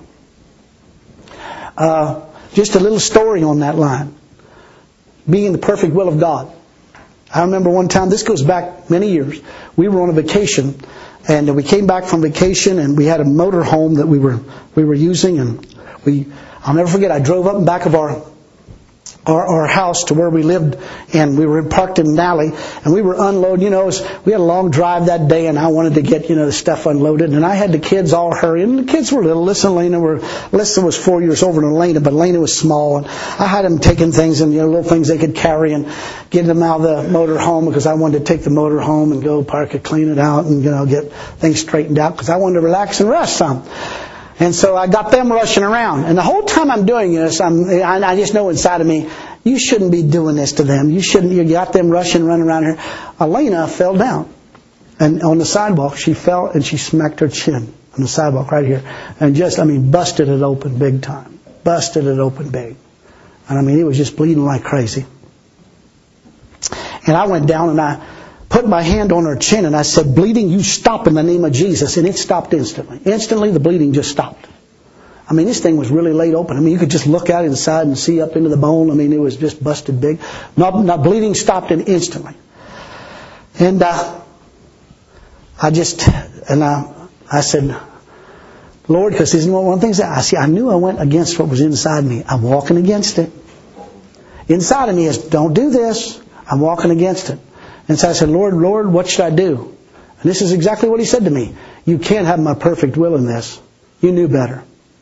S1: Uh... Just a little story on that line. Being the perfect will of God. I remember one time, this goes back many years, we were on a vacation, and we came back from vacation, and we had a motor home that we were we were using, and we I'll never forget, I drove up in back of our Our, our house to where we lived, and we were parked in an alley, and we were unloading. You know, we had a long drive that day, and I wanted to get, you know, the stuff unloaded, and I had the kids all hurrying. The kids were little. Listen, Elena were, Lisa was four years older than Elena, but Elena was small, and I had them taking things and, you know, little things they could carry and getting them out of the motor home because I wanted to take the motor home and go park it, clean it out, and, you know, get things straightened out because I wanted to relax and rest some. And so I got them rushing around. And the whole time I'm doing this, I'm, I just know inside of me, you shouldn't be doing this to them. You shouldn't. You got them rushing, running around here. Elena fell down. And on the sidewalk, she fell and she smacked her chin on the sidewalk right here. And just, I mean, busted it open big time. Busted it open big. And I mean, it was just bleeding like crazy. And I went down and I put my hand on her chin and I said, bleeding, you stop in the name of Jesus. And it stopped instantly. Instantly, the bleeding just stopped. I mean, this thing was really laid open. I mean, you could just look out inside and see up into the bone. I mean, it was just busted big. Not, not bleeding stopped it instantly. And uh, I just, and I, I said, Lord, because this is one of the things that I see. I knew I went against what was inside me. I'm walking against it. Inside of me is, don't do this. I'm walking against it. And so I said, Lord, Lord, what should I do? And this is exactly what He said to me. You can't have my perfect will in this. You knew better.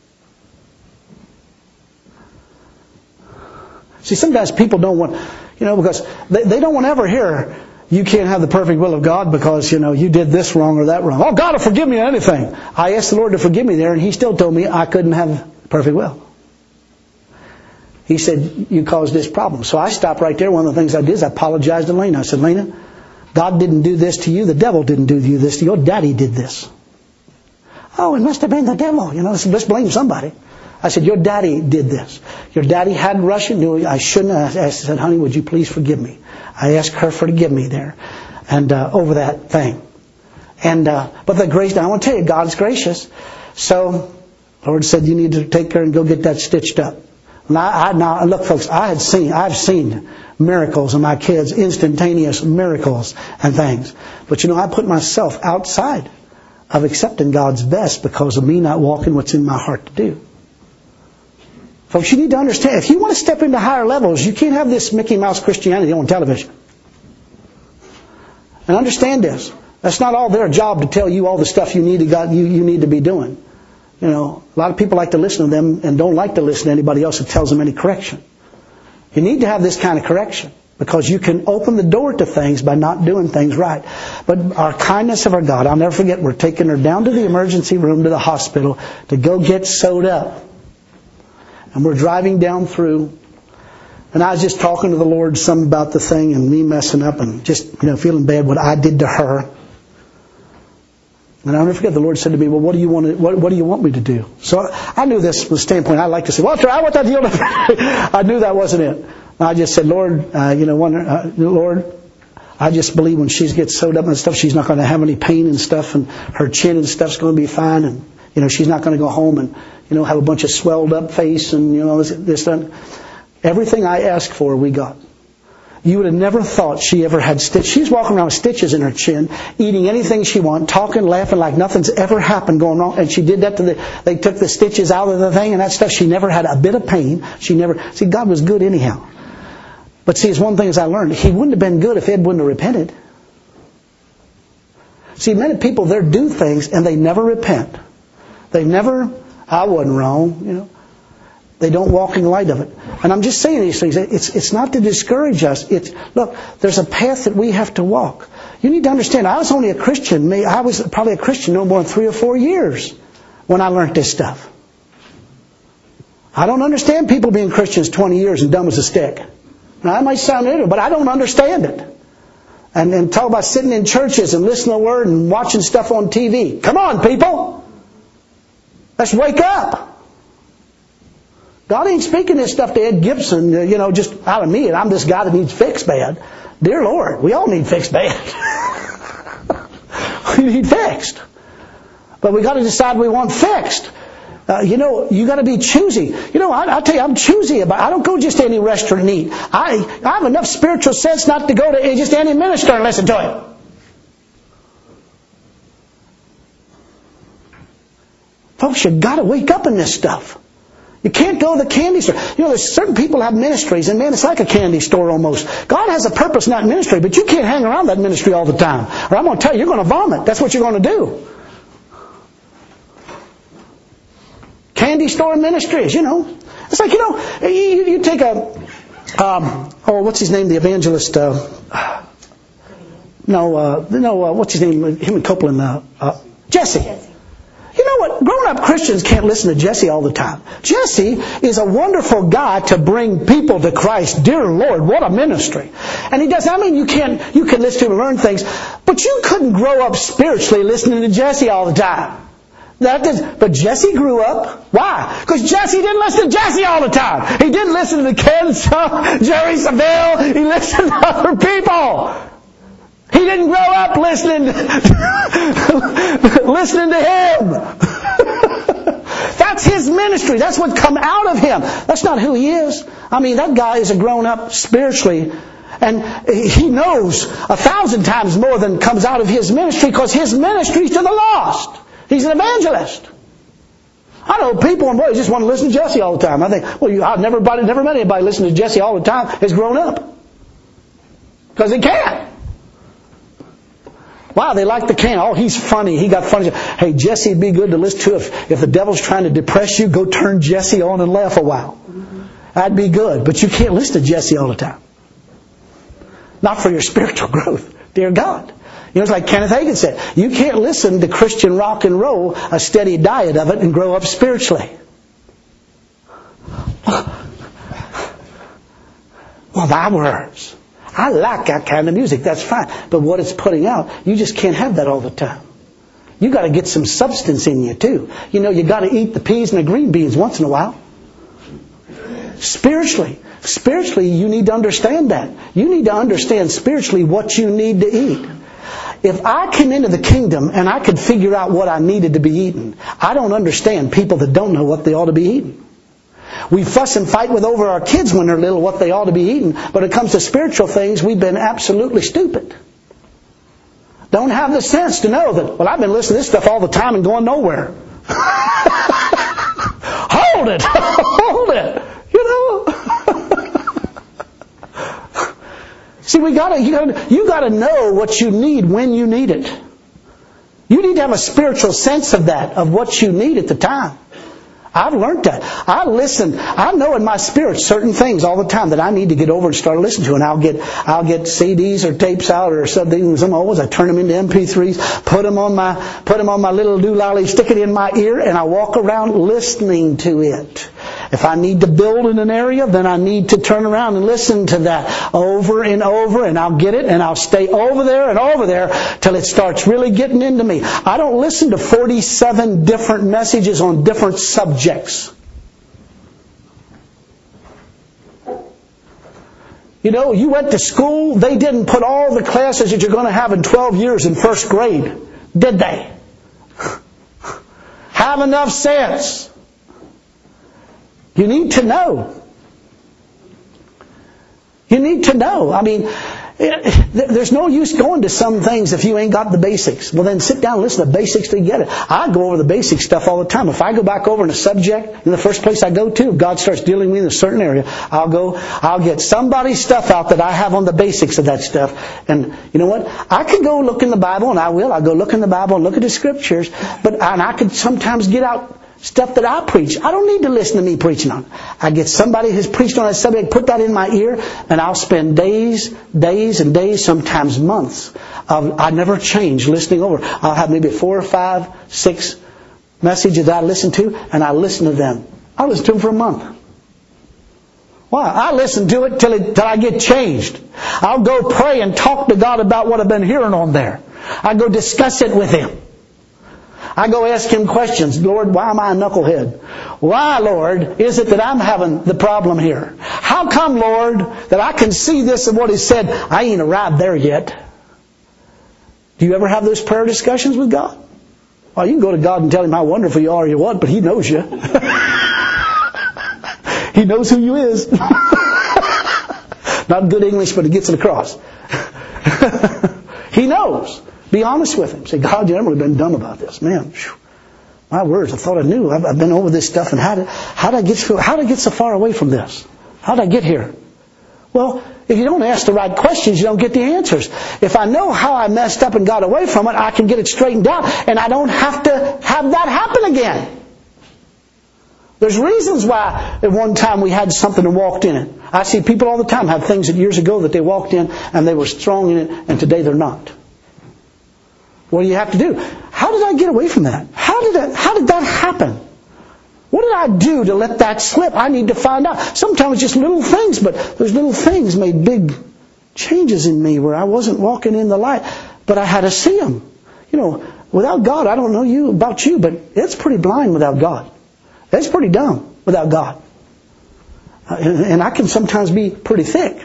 S1: See, sometimes people don't want, you know, because they, they don't want to ever hear, you can't have the perfect will of God because, you know, you did this wrong or that wrong. Oh, God will forgive me anything. I asked the Lord to forgive me there, and He still told me I couldn't have perfect will. He said, you caused this problem. So I stopped right there. One of the things I did is I apologized to Lena. I said, Lena, God didn't do this to you. The devil didn't do you this. Your daddy did this. Oh, it must have been the devil. You know, let's, let's blame somebody. I said, your daddy did this. Your daddy had Russian. Knew I shouldn't have. I said, honey, would you please forgive me? I asked her for forgive me there, and uh, over that thing. And uh, but the grace. Now I want to tell you, God's gracious. So the Lord said, you need to take her and go get that stitched up. Now, I, now look, folks, I had seen, I've seen miracles in my kids, instantaneous miracles and things. But you know, I put myself outside of accepting God's best because of me not walking what's in my heart to do. Folks, you need to understand, if you want to step into higher levels, you can't have this Mickey Mouse Christianity on television. And understand this. That's not all their job to tell you all the stuff you need to, God, you, you need to be doing. You know, a lot of people like to listen to them and don't like to listen to anybody else that tells them any correction. You need to have this kind of correction because you can open the door to things by not doing things right. But our kindness of our God, I'll never forget, we're taking her down to the emergency room to the hospital to go get sewed up. And we're driving down through, and I was just talking to the Lord some about the thing and me messing up and just, you know, feeling bad what I did to her. And I'll never forget, the Lord said to me, well, what do you want to, what, what do you want me to do? So I knew this was the standpoint. I like to say, Walter, I want that deal. I knew that wasn't it. And I just said, Lord, uh, you know, wonder, uh, Lord, I just believe when she gets sewed up and stuff, she's not going to have any pain and stuff, and her chin and stuff's going to be fine, and you know, she's not going to go home and, you know, have a bunch of swelled up face and, you know, this, this, that. Everything I asked for, we got. You would have never thought she ever had stitches. She's walking around with stitches in her chin, eating anything she wants, talking, laughing like nothing's ever happened going wrong. And she did that to the, they took the stitches out of the thing and that stuff. She never had a bit of pain. She never, see, God was good anyhow. But see, it's one thing as I learned. He wouldn't have been good if Ed wouldn't have repented. See, many people there do things and they never repent. They never, I wasn't wrong, you know. They don't walk in the light of it. And I'm just saying these things. It's it's not to discourage us. It's, look, there's a path that we have to walk. You need to understand, I was only a Christian. I was probably a Christian no more than three or four years when I learned this stuff. I don't understand people being Christians twenty years and dumb as a stick. Now, that might sound ignorant, but I don't understand it. And, and talk about sitting in churches and listening to the Word and watching stuff on T V. Come on, people! Let's wake up! God ain't speaking this stuff to Ed Gibson, you know, just out of me, and I'm this guy that needs fixed bad. Dear Lord, we all need fixed bad. We need fixed. But we got to decide we want fixed. Uh, you know, you got to be choosy. You know, I, I'll tell you, I'm choosy about. I don't go just to any restaurant and eat. I I have enough spiritual sense not to go to just any minister and listen to him. Folks, you got to wake up in this stuff. You can't go to the candy store. You know, there's certain people have ministries, and man, it's like a candy store almost. God has a purpose in that ministry, but you can't hang around that ministry all the time. Or I'm going to tell you, you're going to vomit. That's what you're going to do. Candy store ministries, you know. It's like, you know, you, you take a, um, oh, what's his name, the evangelist, uh, no, uh, no, uh, what's his name, him and Copeland, uh, uh, Jesse. Jesse. You know what? Grown-up Christians can't listen to Jesse all the time. Jesse is a wonderful guy to bring people to Christ. Dear Lord, what a ministry. And he does, I mean, you can, you can listen to him and learn things, but you couldn't grow up spiritually listening to Jesse all the time. That is, but Jesse grew up. Why? Because Jesse didn't listen to Jesse all the time. He didn't listen to the Ken, Jerry Savelle. He listened to other people. He didn't grow up listening to, listening to him. That's his ministry. That's what come out of him. That's not who he is. I mean, that guy is a grown up spiritually. And he knows a thousand times more than comes out of his ministry because his ministry is to the lost. He's an evangelist. I know people and boys just want to listen to Jesse all the time. I think, well, you, I've never, never met anybody listening to Jesse all the time has grown up. Because they can't. Wow, they like the can. Oh, he's funny. He got funny. Hey, Jesse would be good to listen to. If, if the devil's trying to depress you, go turn Jesse on and laugh a while. That'd be good. But you can't listen to Jesse all the time. Not for your spiritual growth. Dear God. You know, it's like Kenneth Hagin said, you can't listen to Christian rock and roll, a steady diet of it, and grow up spiritually. Well, thy words. I like that kind of music, that's fine. But what it's putting out, you just can't have that all the time. You got to get some substance in you too. You know, you got to eat the peas and the green beans once in a while. Spiritually. Spiritually, you need to understand that. You need to understand spiritually what you need to eat. If I came into the kingdom and I could figure out what I needed to be eaten, I don't understand people that don't know what they ought to be eating. We fuss and fight with over our kids when they're little what they ought to be eating, but when it comes to spiritual things, we've been absolutely stupid. Don't have the sense to know that, well, I've been listening to this stuff all the time and going nowhere. Hold it! Hold it! You know? See, we gotta, you gotta, you gotta know what you need when you need it. You need to have a spiritual sense of that, of what you need at the time. I've learned that. I listen. I know in my spirit certain things all the time that I need to get over and start listening to. And I'll get, I'll get C Ds or tapes out or something. Some always I turn them into M P threes, put them on my, put them on my little doolally, stick it in my ear, and I walk around listening to it. If I need to build in an area, then I need to turn around and listen to that over and over, and I'll get it, and I'll stay over there and over there till it starts really getting into me. I don't listen to forty-seven different messages on different subjects. You know, you went to school, they didn't put all the classes that you're going to have in twelve years in first grade, did they? Have enough sense. You need to know. You need to know. I mean, There's no use going to some things if you ain't got the basics. Well, then sit down and listen to the basics till you get it. I go over the basic stuff all the time. If I go back over in a subject, in the first place I go to, if God starts dealing with me in a certain area, I'll go, I'll get somebody's stuff out that I have on the basics of that stuff. And you know what? I can go look in the Bible, and I will. I'll go look in the Bible and look at the Scriptures. But and I can sometimes get out stuff that I preach. I don't need to listen to me preaching on it. I get somebody who's preached on that subject, put that in my ear, and I'll spend days, days and days, sometimes months. Of, I never change listening over. I'll have maybe four or five, six messages that I listen to, and I listen to them. I'll listen to them for a month. Why? I listen to it till, it till I get changed. I'll go pray and talk to God about what I've been hearing on there. I go discuss it with Him. I go ask Him questions. Lord, why am I a knucklehead? Why, Lord, is it that I'm having the problem here? How come, Lord, that I can see this and what He said? I ain't arrived there yet. Do you ever have those prayer discussions with God? Well, you can go to God and tell Him how wonderful you are or you what, but He knows you. He knows who you is. Not good English, but it gets it across. He knows. Be honest with Him. Say, God, you've never been dumb about this. Man, whew, my words, I thought I knew. I've, I've been over this stuff, and how did, how did I get so, how did I get so far away from this? How did I get here? Well, if you don't ask the right questions, you don't get the answers. If I know how I messed up and got away from it, I can get it straightened out, and I don't have to have that happen again. There's reasons why at one time we had something and walked in it. I see people all the time have things that years ago that they walked in and they were strong in it, and today they're not. What do you have to do? How did I get away from that? How did that, how did that happen? What did I do to let that slip? I need to find out. Sometimes it's just little things, but those little things made big changes in me where I wasn't walking in the light, but I had to see them. You know, without God, I don't know you about you, but it's pretty blind without God. It's pretty dumb without God. Uh, and, and I can sometimes be pretty thick.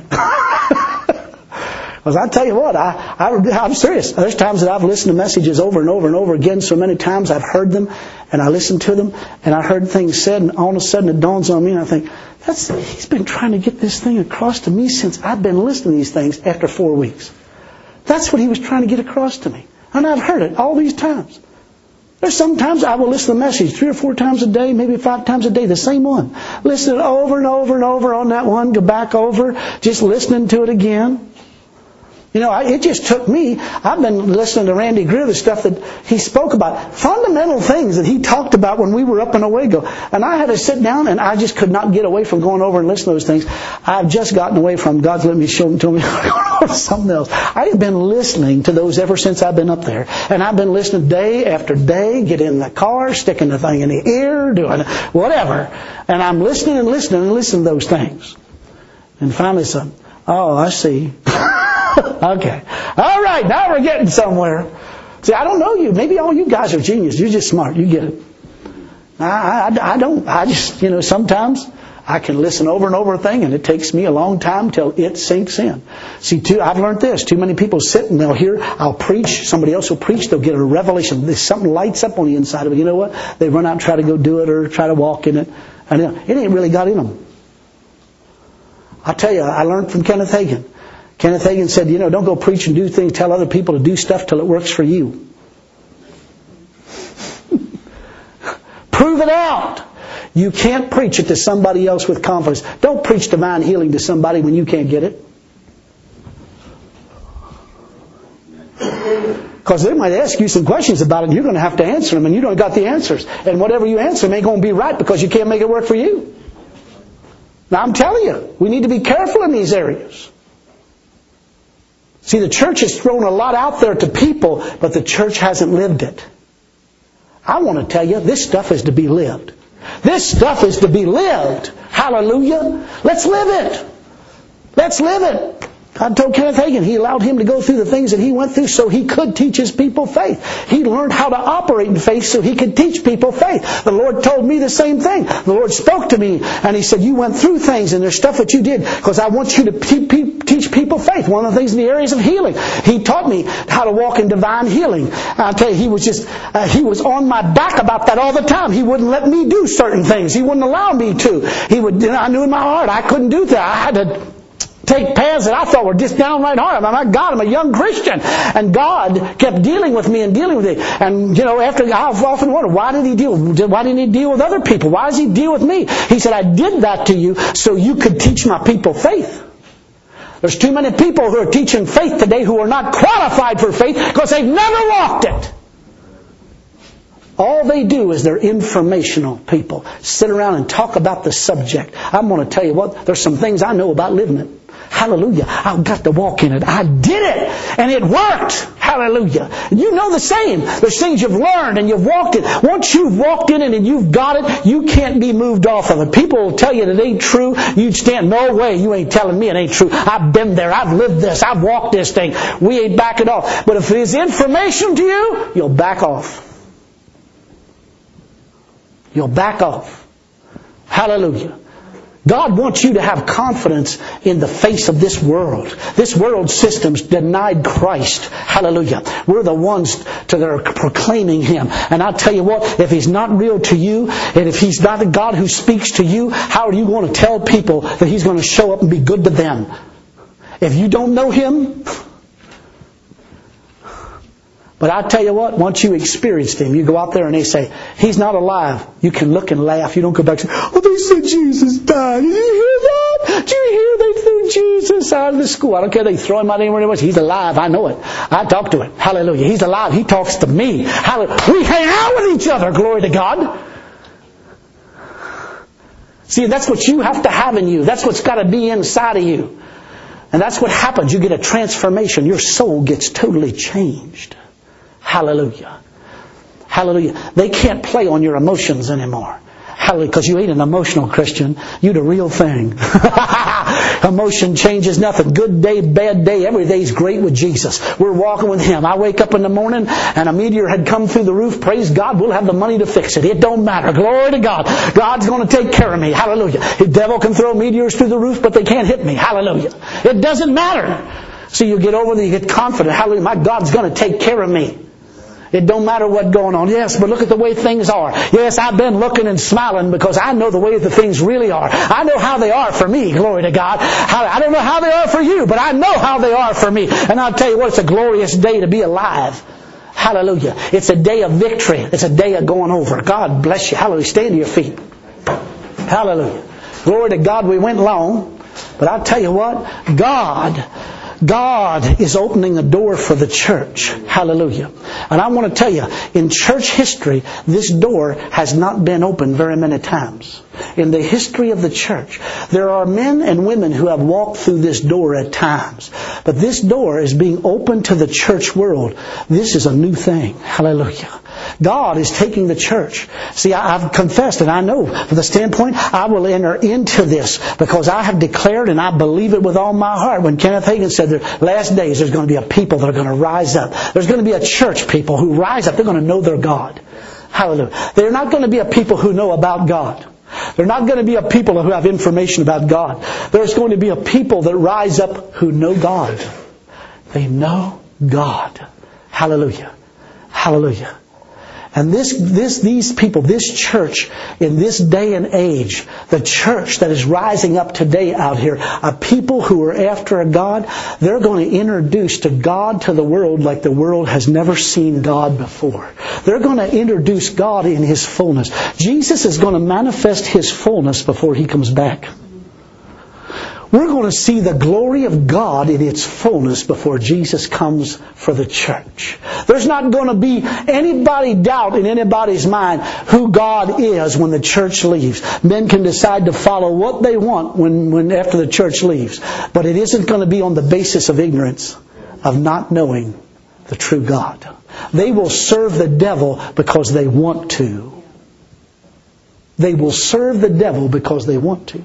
S1: Because I tell you what, I, I, I'm serious. There's times that I've listened to messages over and over and over again so many times. I've heard them, and I listened to them, and I heard things said, and all of a sudden it dawns on me, and I think, that's He's been trying to get this thing across to me since I've been listening to these things after four weeks. That's what He was trying to get across to me. And I've heard it all these times. There's sometimes I will listen to the message three or four times a day, maybe five times a day, the same one. Listen to it over and over and over on that one, go back over, just listening to it again. You know, it just took me, I've been listening to Randy Greer, the stuff that he spoke about, fundamental things that he talked about when we were up in Owego. And I had to sit down, and I just could not get away from going over and listening to those things. I've just gotten away from, God's let me show them to me, something else. I've been listening to those ever since I've been up there. And I've been listening day after day, get in the car, sticking the thing in the ear, doing whatever. And I'm listening and listening and listening to those things. And finally said, oh, I see. Okay. All right, now we're getting somewhere. See, I don't know you. Maybe all you guys are genius. You're just smart. You get it. I, I, I don't. I just, you know, sometimes I can listen over and over a thing, and it takes me a long time till it sinks in. See, too, I've learned this. Too many people sit and they'll hear, I'll preach. Somebody else will preach. They'll get a revelation. There's something lights up on the inside of it. You know what? They run out and try to go do it or try to walk in it. And it ain't really got in them. I'll tell you, I learned from Kenneth Hagin. Kenneth Hagin said, you know, don't go preach and do things, tell other people to do stuff till it works for you. Prove it out. You can't preach it to somebody else with confidence. Don't preach divine healing to somebody when you can't get it. Because they might ask you some questions about it, and you're going to have to answer them, and you don't got the answers. And whatever you answer them ain't going to be right because you can't make it work for you. Now I'm telling you, we need to be careful in these areas. See, the church has thrown a lot out there to people, but the church hasn't lived it. I want to tell you, this stuff is to be lived. This stuff is to be lived. Hallelujah. Let's live it. Let's live it. God told Kenneth Hagin He allowed him to go through the things that he went through so he could teach his people faith. He learned how to operate in faith so he could teach people faith. The Lord told me the same thing. The Lord spoke to me and He said, you went through things and there's stuff that you did because I want you to teach people faith. One of the things in the areas of healing. He taught me how to walk in divine healing. I'll tell you, He was just, uh, He was on my back about that all the time. He wouldn't let me do certain things. He wouldn't allow me to. He would, you know, I knew in my heart I couldn't do that. I had to take paths that I thought were just downright hard. I'm like, God, I'm a young Christian. And God kept dealing with me and dealing with me. And, you know, after I've often wondered, why did He deal? Why didn't He deal with other people? Why does He deal with me? He said, I did that to you so you could teach my people faith. There's too many people who are teaching faith today who are not qualified for faith because they've never walked it. All they do is they're informational people. Sit around and talk about the subject. I'm going to tell you what, there's some things I know about living it. Hallelujah. I've got to walk in it. I did it. And it worked. Hallelujah. You know the same. There's things you've learned and you've walked it. Once you've walked in it and you've got it, you can't be moved off of it. People will tell you that it ain't true. You'd stand, no way, you ain't telling me it ain't true. I've been there. I've lived this. I've walked this thing. We ain't backing off. But if it is information to you, you'll back off. You'll back off. Hallelujah. God wants you to have confidence in the face of this world. This world system's denied Christ. Hallelujah. We're the ones that are proclaiming Him. And I'll tell you what, if He's not real to you, and if He's not a God who speaks to you, how are you going to tell people that He's going to show up and be good to them? If you don't know Him... But I tell you what, once you experienced Him, you go out there and they say, He's not alive. You can look and laugh. You don't go back and say, oh, they said Jesus died. Did you hear that? Did you hear they threw Jesus out of the school? I don't care. They throw Him out anywhere they want. He's alive. I know it. I talk to Him. Hallelujah. He's alive. He talks to me. Hallelujah. We hang out with each other. Glory to God. See, that's what you have to have in you. That's what's got to be inside of you. And that's what happens. You get a transformation. Your soul gets totally changed. Hallelujah. Hallelujah. They can't play on your emotions anymore. Hallelujah. Because you ain't an emotional Christian. You the real thing. Emotion changes nothing. Good day, bad day. Every day's great with Jesus. We're walking with Him. I wake up in the morning and a meteor had come through the roof. Praise God. We'll have the money to fix it. It don't matter. Glory to God. God's going to take care of me. Hallelujah. The devil can throw meteors through the roof, but they can't hit me. Hallelujah. It doesn't matter. So you get over there, you get confident. Hallelujah. My God's going to take care of me. It don't matter what's going on. Yes, but look at the way things are. Yes, I've been looking and smiling because I know the way the things really are. I know how they are for me, glory to God. I don't know how they are for you, but I know how they are for me. And I'll tell you what, it's a glorious day to be alive. Hallelujah. It's a day of victory. It's a day of going over. God bless you. Hallelujah. Stand to your feet. Hallelujah. Glory to God. We went long, but I'll tell you what, God... God is opening a door for the church. Hallelujah. And I want to tell you, in church history, this door has not been opened very many times. In the history of the church, there are men and women who have walked through this door at times. But this door is being opened to the church world. This is a new thing. Hallelujah. God is taking the church. See, I've confessed and I know from the standpoint, I will enter into this because I have declared and I believe it with all my heart. When Kenneth Hagin said the last days there's going to be a people that are going to rise up. There's going to be a church people who rise up. They're going to know their God. Hallelujah. They're not going to be a people who know about God. They're not going to be a people who have information about God. There's going to be a people that rise up who know God. They know God. Hallelujah. Hallelujah. And this, this, these people, this church, in this day and age, the church that is rising up today out here, a people who are after a God, they're going to introduce to God to the world like the world has never seen God before. They're going to introduce God in His fullness. Jesus is going to manifest His fullness before He comes back. We're going to see the glory of God in its fullness before Jesus comes for the church. There's not going to be anybody doubt in anybody's mind who God is when the church leaves. Men can decide to follow what they want when, when after the church leaves. But it isn't going to be on the basis of ignorance, of not knowing the true God. They will serve the devil because they want to. They will serve the devil because they want to.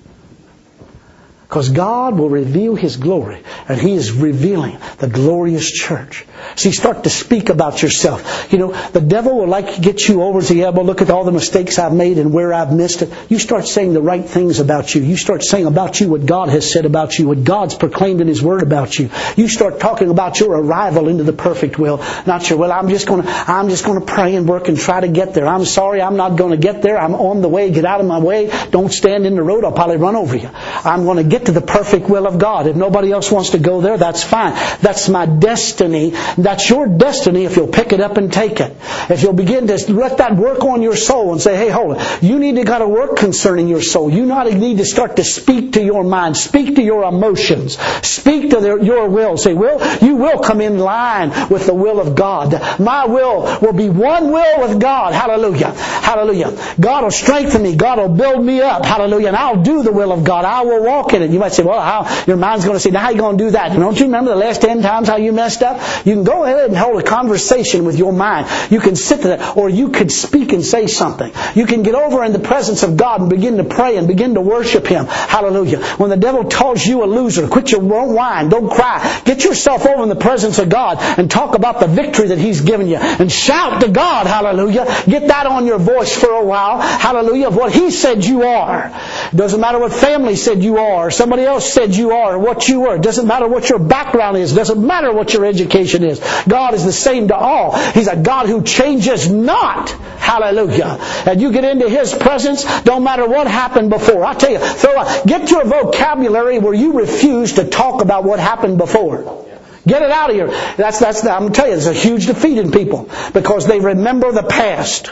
S1: Because God will reveal His glory. And He is revealing the glorious church. So you start to speak about yourself. You know, the devil will like to get you over and say, yeah, well, look at all the mistakes I've made and where I've missed it. You start saying the right things about you. You start saying about you what God has said about you, what God's proclaimed in His Word about you. You start talking about your arrival into the perfect will. Not your, well, I'm just going to, I'm just going to pray and work and try to get there. I'm sorry, I'm not going to get there. I'm on the way. Get out of my way. Don't stand in the road. I'll probably run over you. I'm going to get get to the perfect will of God. If nobody else wants to go there, that's fine. That's my destiny. That's your destiny if you'll pick it up and take it. If you'll begin to let that work on your soul and say, hey, hold on. You need to got to work concerning your soul. You need to start to speak to your mind. Speak to your emotions. Speak to their, your will. Say, will, you will come in line with the will of God. My will will be one will with God. Hallelujah. Hallelujah. God will strengthen me. God will build me up. Hallelujah. And I'll do the will of God. I will walk in it. You might say, well, how, your mind's going to say, now how are you going to do that? And don't you remember the last ten times how you messed up? You can go ahead and hold a conversation with your mind. You can sit there, or you could speak and say something. You can get over in the presence of God and begin to pray and begin to worship Him. Hallelujah. When the devil calls you a loser, quit your don't whine, don't cry. Get yourself over in the presence of God and talk about the victory that He's given you. And shout to God, hallelujah. Get that on your voice for a while, hallelujah, of what He said you are. It doesn't matter what family said you are, or somebody else said you are, or what you were. It doesn't matter what your background is. It doesn't matter what your education is. God is the same to all. He's a God who changes not. Hallelujah. And you get into His presence, don't matter what happened before. I tell you, throw out, get your vocabulary where you refuse to talk about what happened before. Get it out of here. That's, that's, I'm going to tell you, there's a huge defeat in people because they remember the past.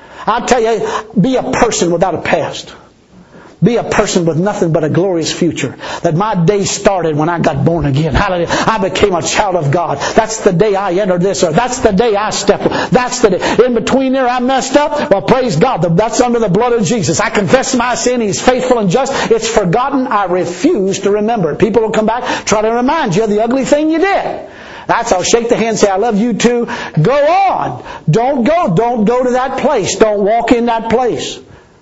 S1: I tell you, be a person without a past. Be a person with nothing but a glorious future. That my day started when I got born again. Hallelujah. I became a child of God. That's the day I entered this earth. That's the day I stepped. That's the day. In between there I messed up. Well, praise God. That's under the blood of Jesus. I confess my sin. He's faithful and just. It's forgotten. I refuse to remember it. People will come back, try to remind you of the ugly thing you did. That's, I'll shake the hand and say, I love you too. Go on. Don't go. Don't go to that place. Don't walk in that place.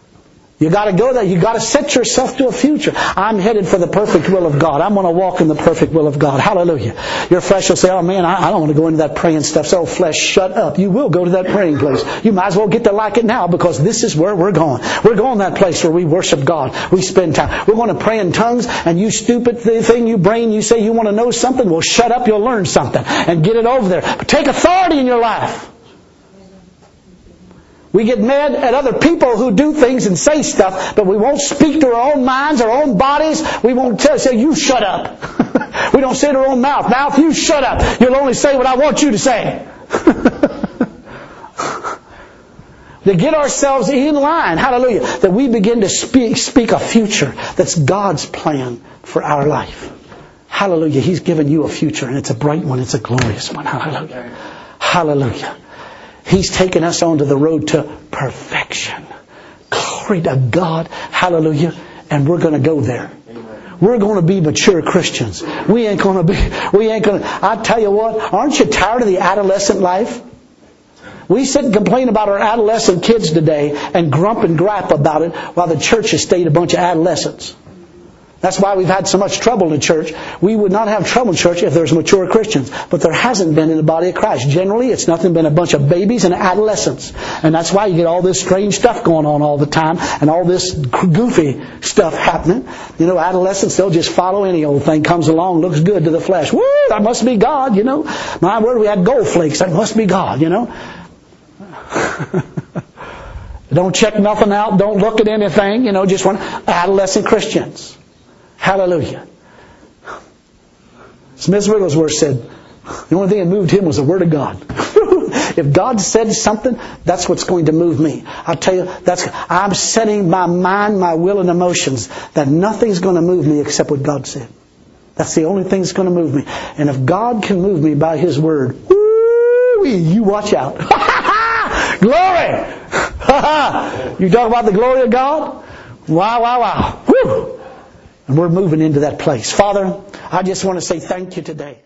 S1: You got to go there. You got to set yourself to a future. I'm headed for the perfect will of God. I'm going to walk in the perfect will of God. Hallelujah. Your flesh will say, oh man, I, I don't want to go into that praying stuff. So flesh, shut up. You will go to that praying place. You might as well get to like it now because this is where we're going. We're going to that place where we worship God. We spend time. We're going to pray in tongues, and you stupid thing, you brain, you say you want to know something. Well, shut up. You'll learn something and get it over there. But take authority in your life. We get mad at other people who do things and say stuff, but we won't speak to our own minds, our own bodies. We won't tell, say, you shut up. We don't say to our own mouth, mouth, you shut up. You'll only say what I want you to say. To get ourselves in line, hallelujah, that we begin to speak, speak a future that's God's plan for our life. Hallelujah. He's given you a future, and it's a bright one. It's a glorious one. Hallelujah. Hallelujah. He's taken us onto the road to perfection. Glory to God. Hallelujah. And we're going to go there. We're going to be mature Christians. We ain't going to be, we ain't going to, I tell you what, aren't you tired of the adolescent life? We sit and complain about our adolescent kids today and grump and gripe about it while the church has stayed a bunch of adolescents. That's why we've had so much trouble in the church. We would not have trouble in church if there's mature Christians. But there hasn't been in the body of Christ. Generally, it's nothing but a bunch of babies and adolescents. And that's why you get all this strange stuff going on all the time and all this goofy stuff happening. You know, adolescents, they'll just follow any old thing comes along, looks good to the flesh. Woo, that must be God, you know. My word, we had gold flakes. That must be God, you know. Don't check nothing out. Don't look at anything. You know, just one. Adolescent Christians. Hallelujah. Smith Wigglesworth said, the only thing that moved him was the Word of God. If God said something, that's what's going to move me. I'll tell you, that's I'm setting my mind, my will, and emotions that nothing's going to move me except what God said. That's the only thing that's going to move me. And if God can move me by His Word, woo, you watch out. Glory! You talk about the glory of God? Wow, wow, wow. Woo! And we're moving into that place. Father, I just want to say thank you today.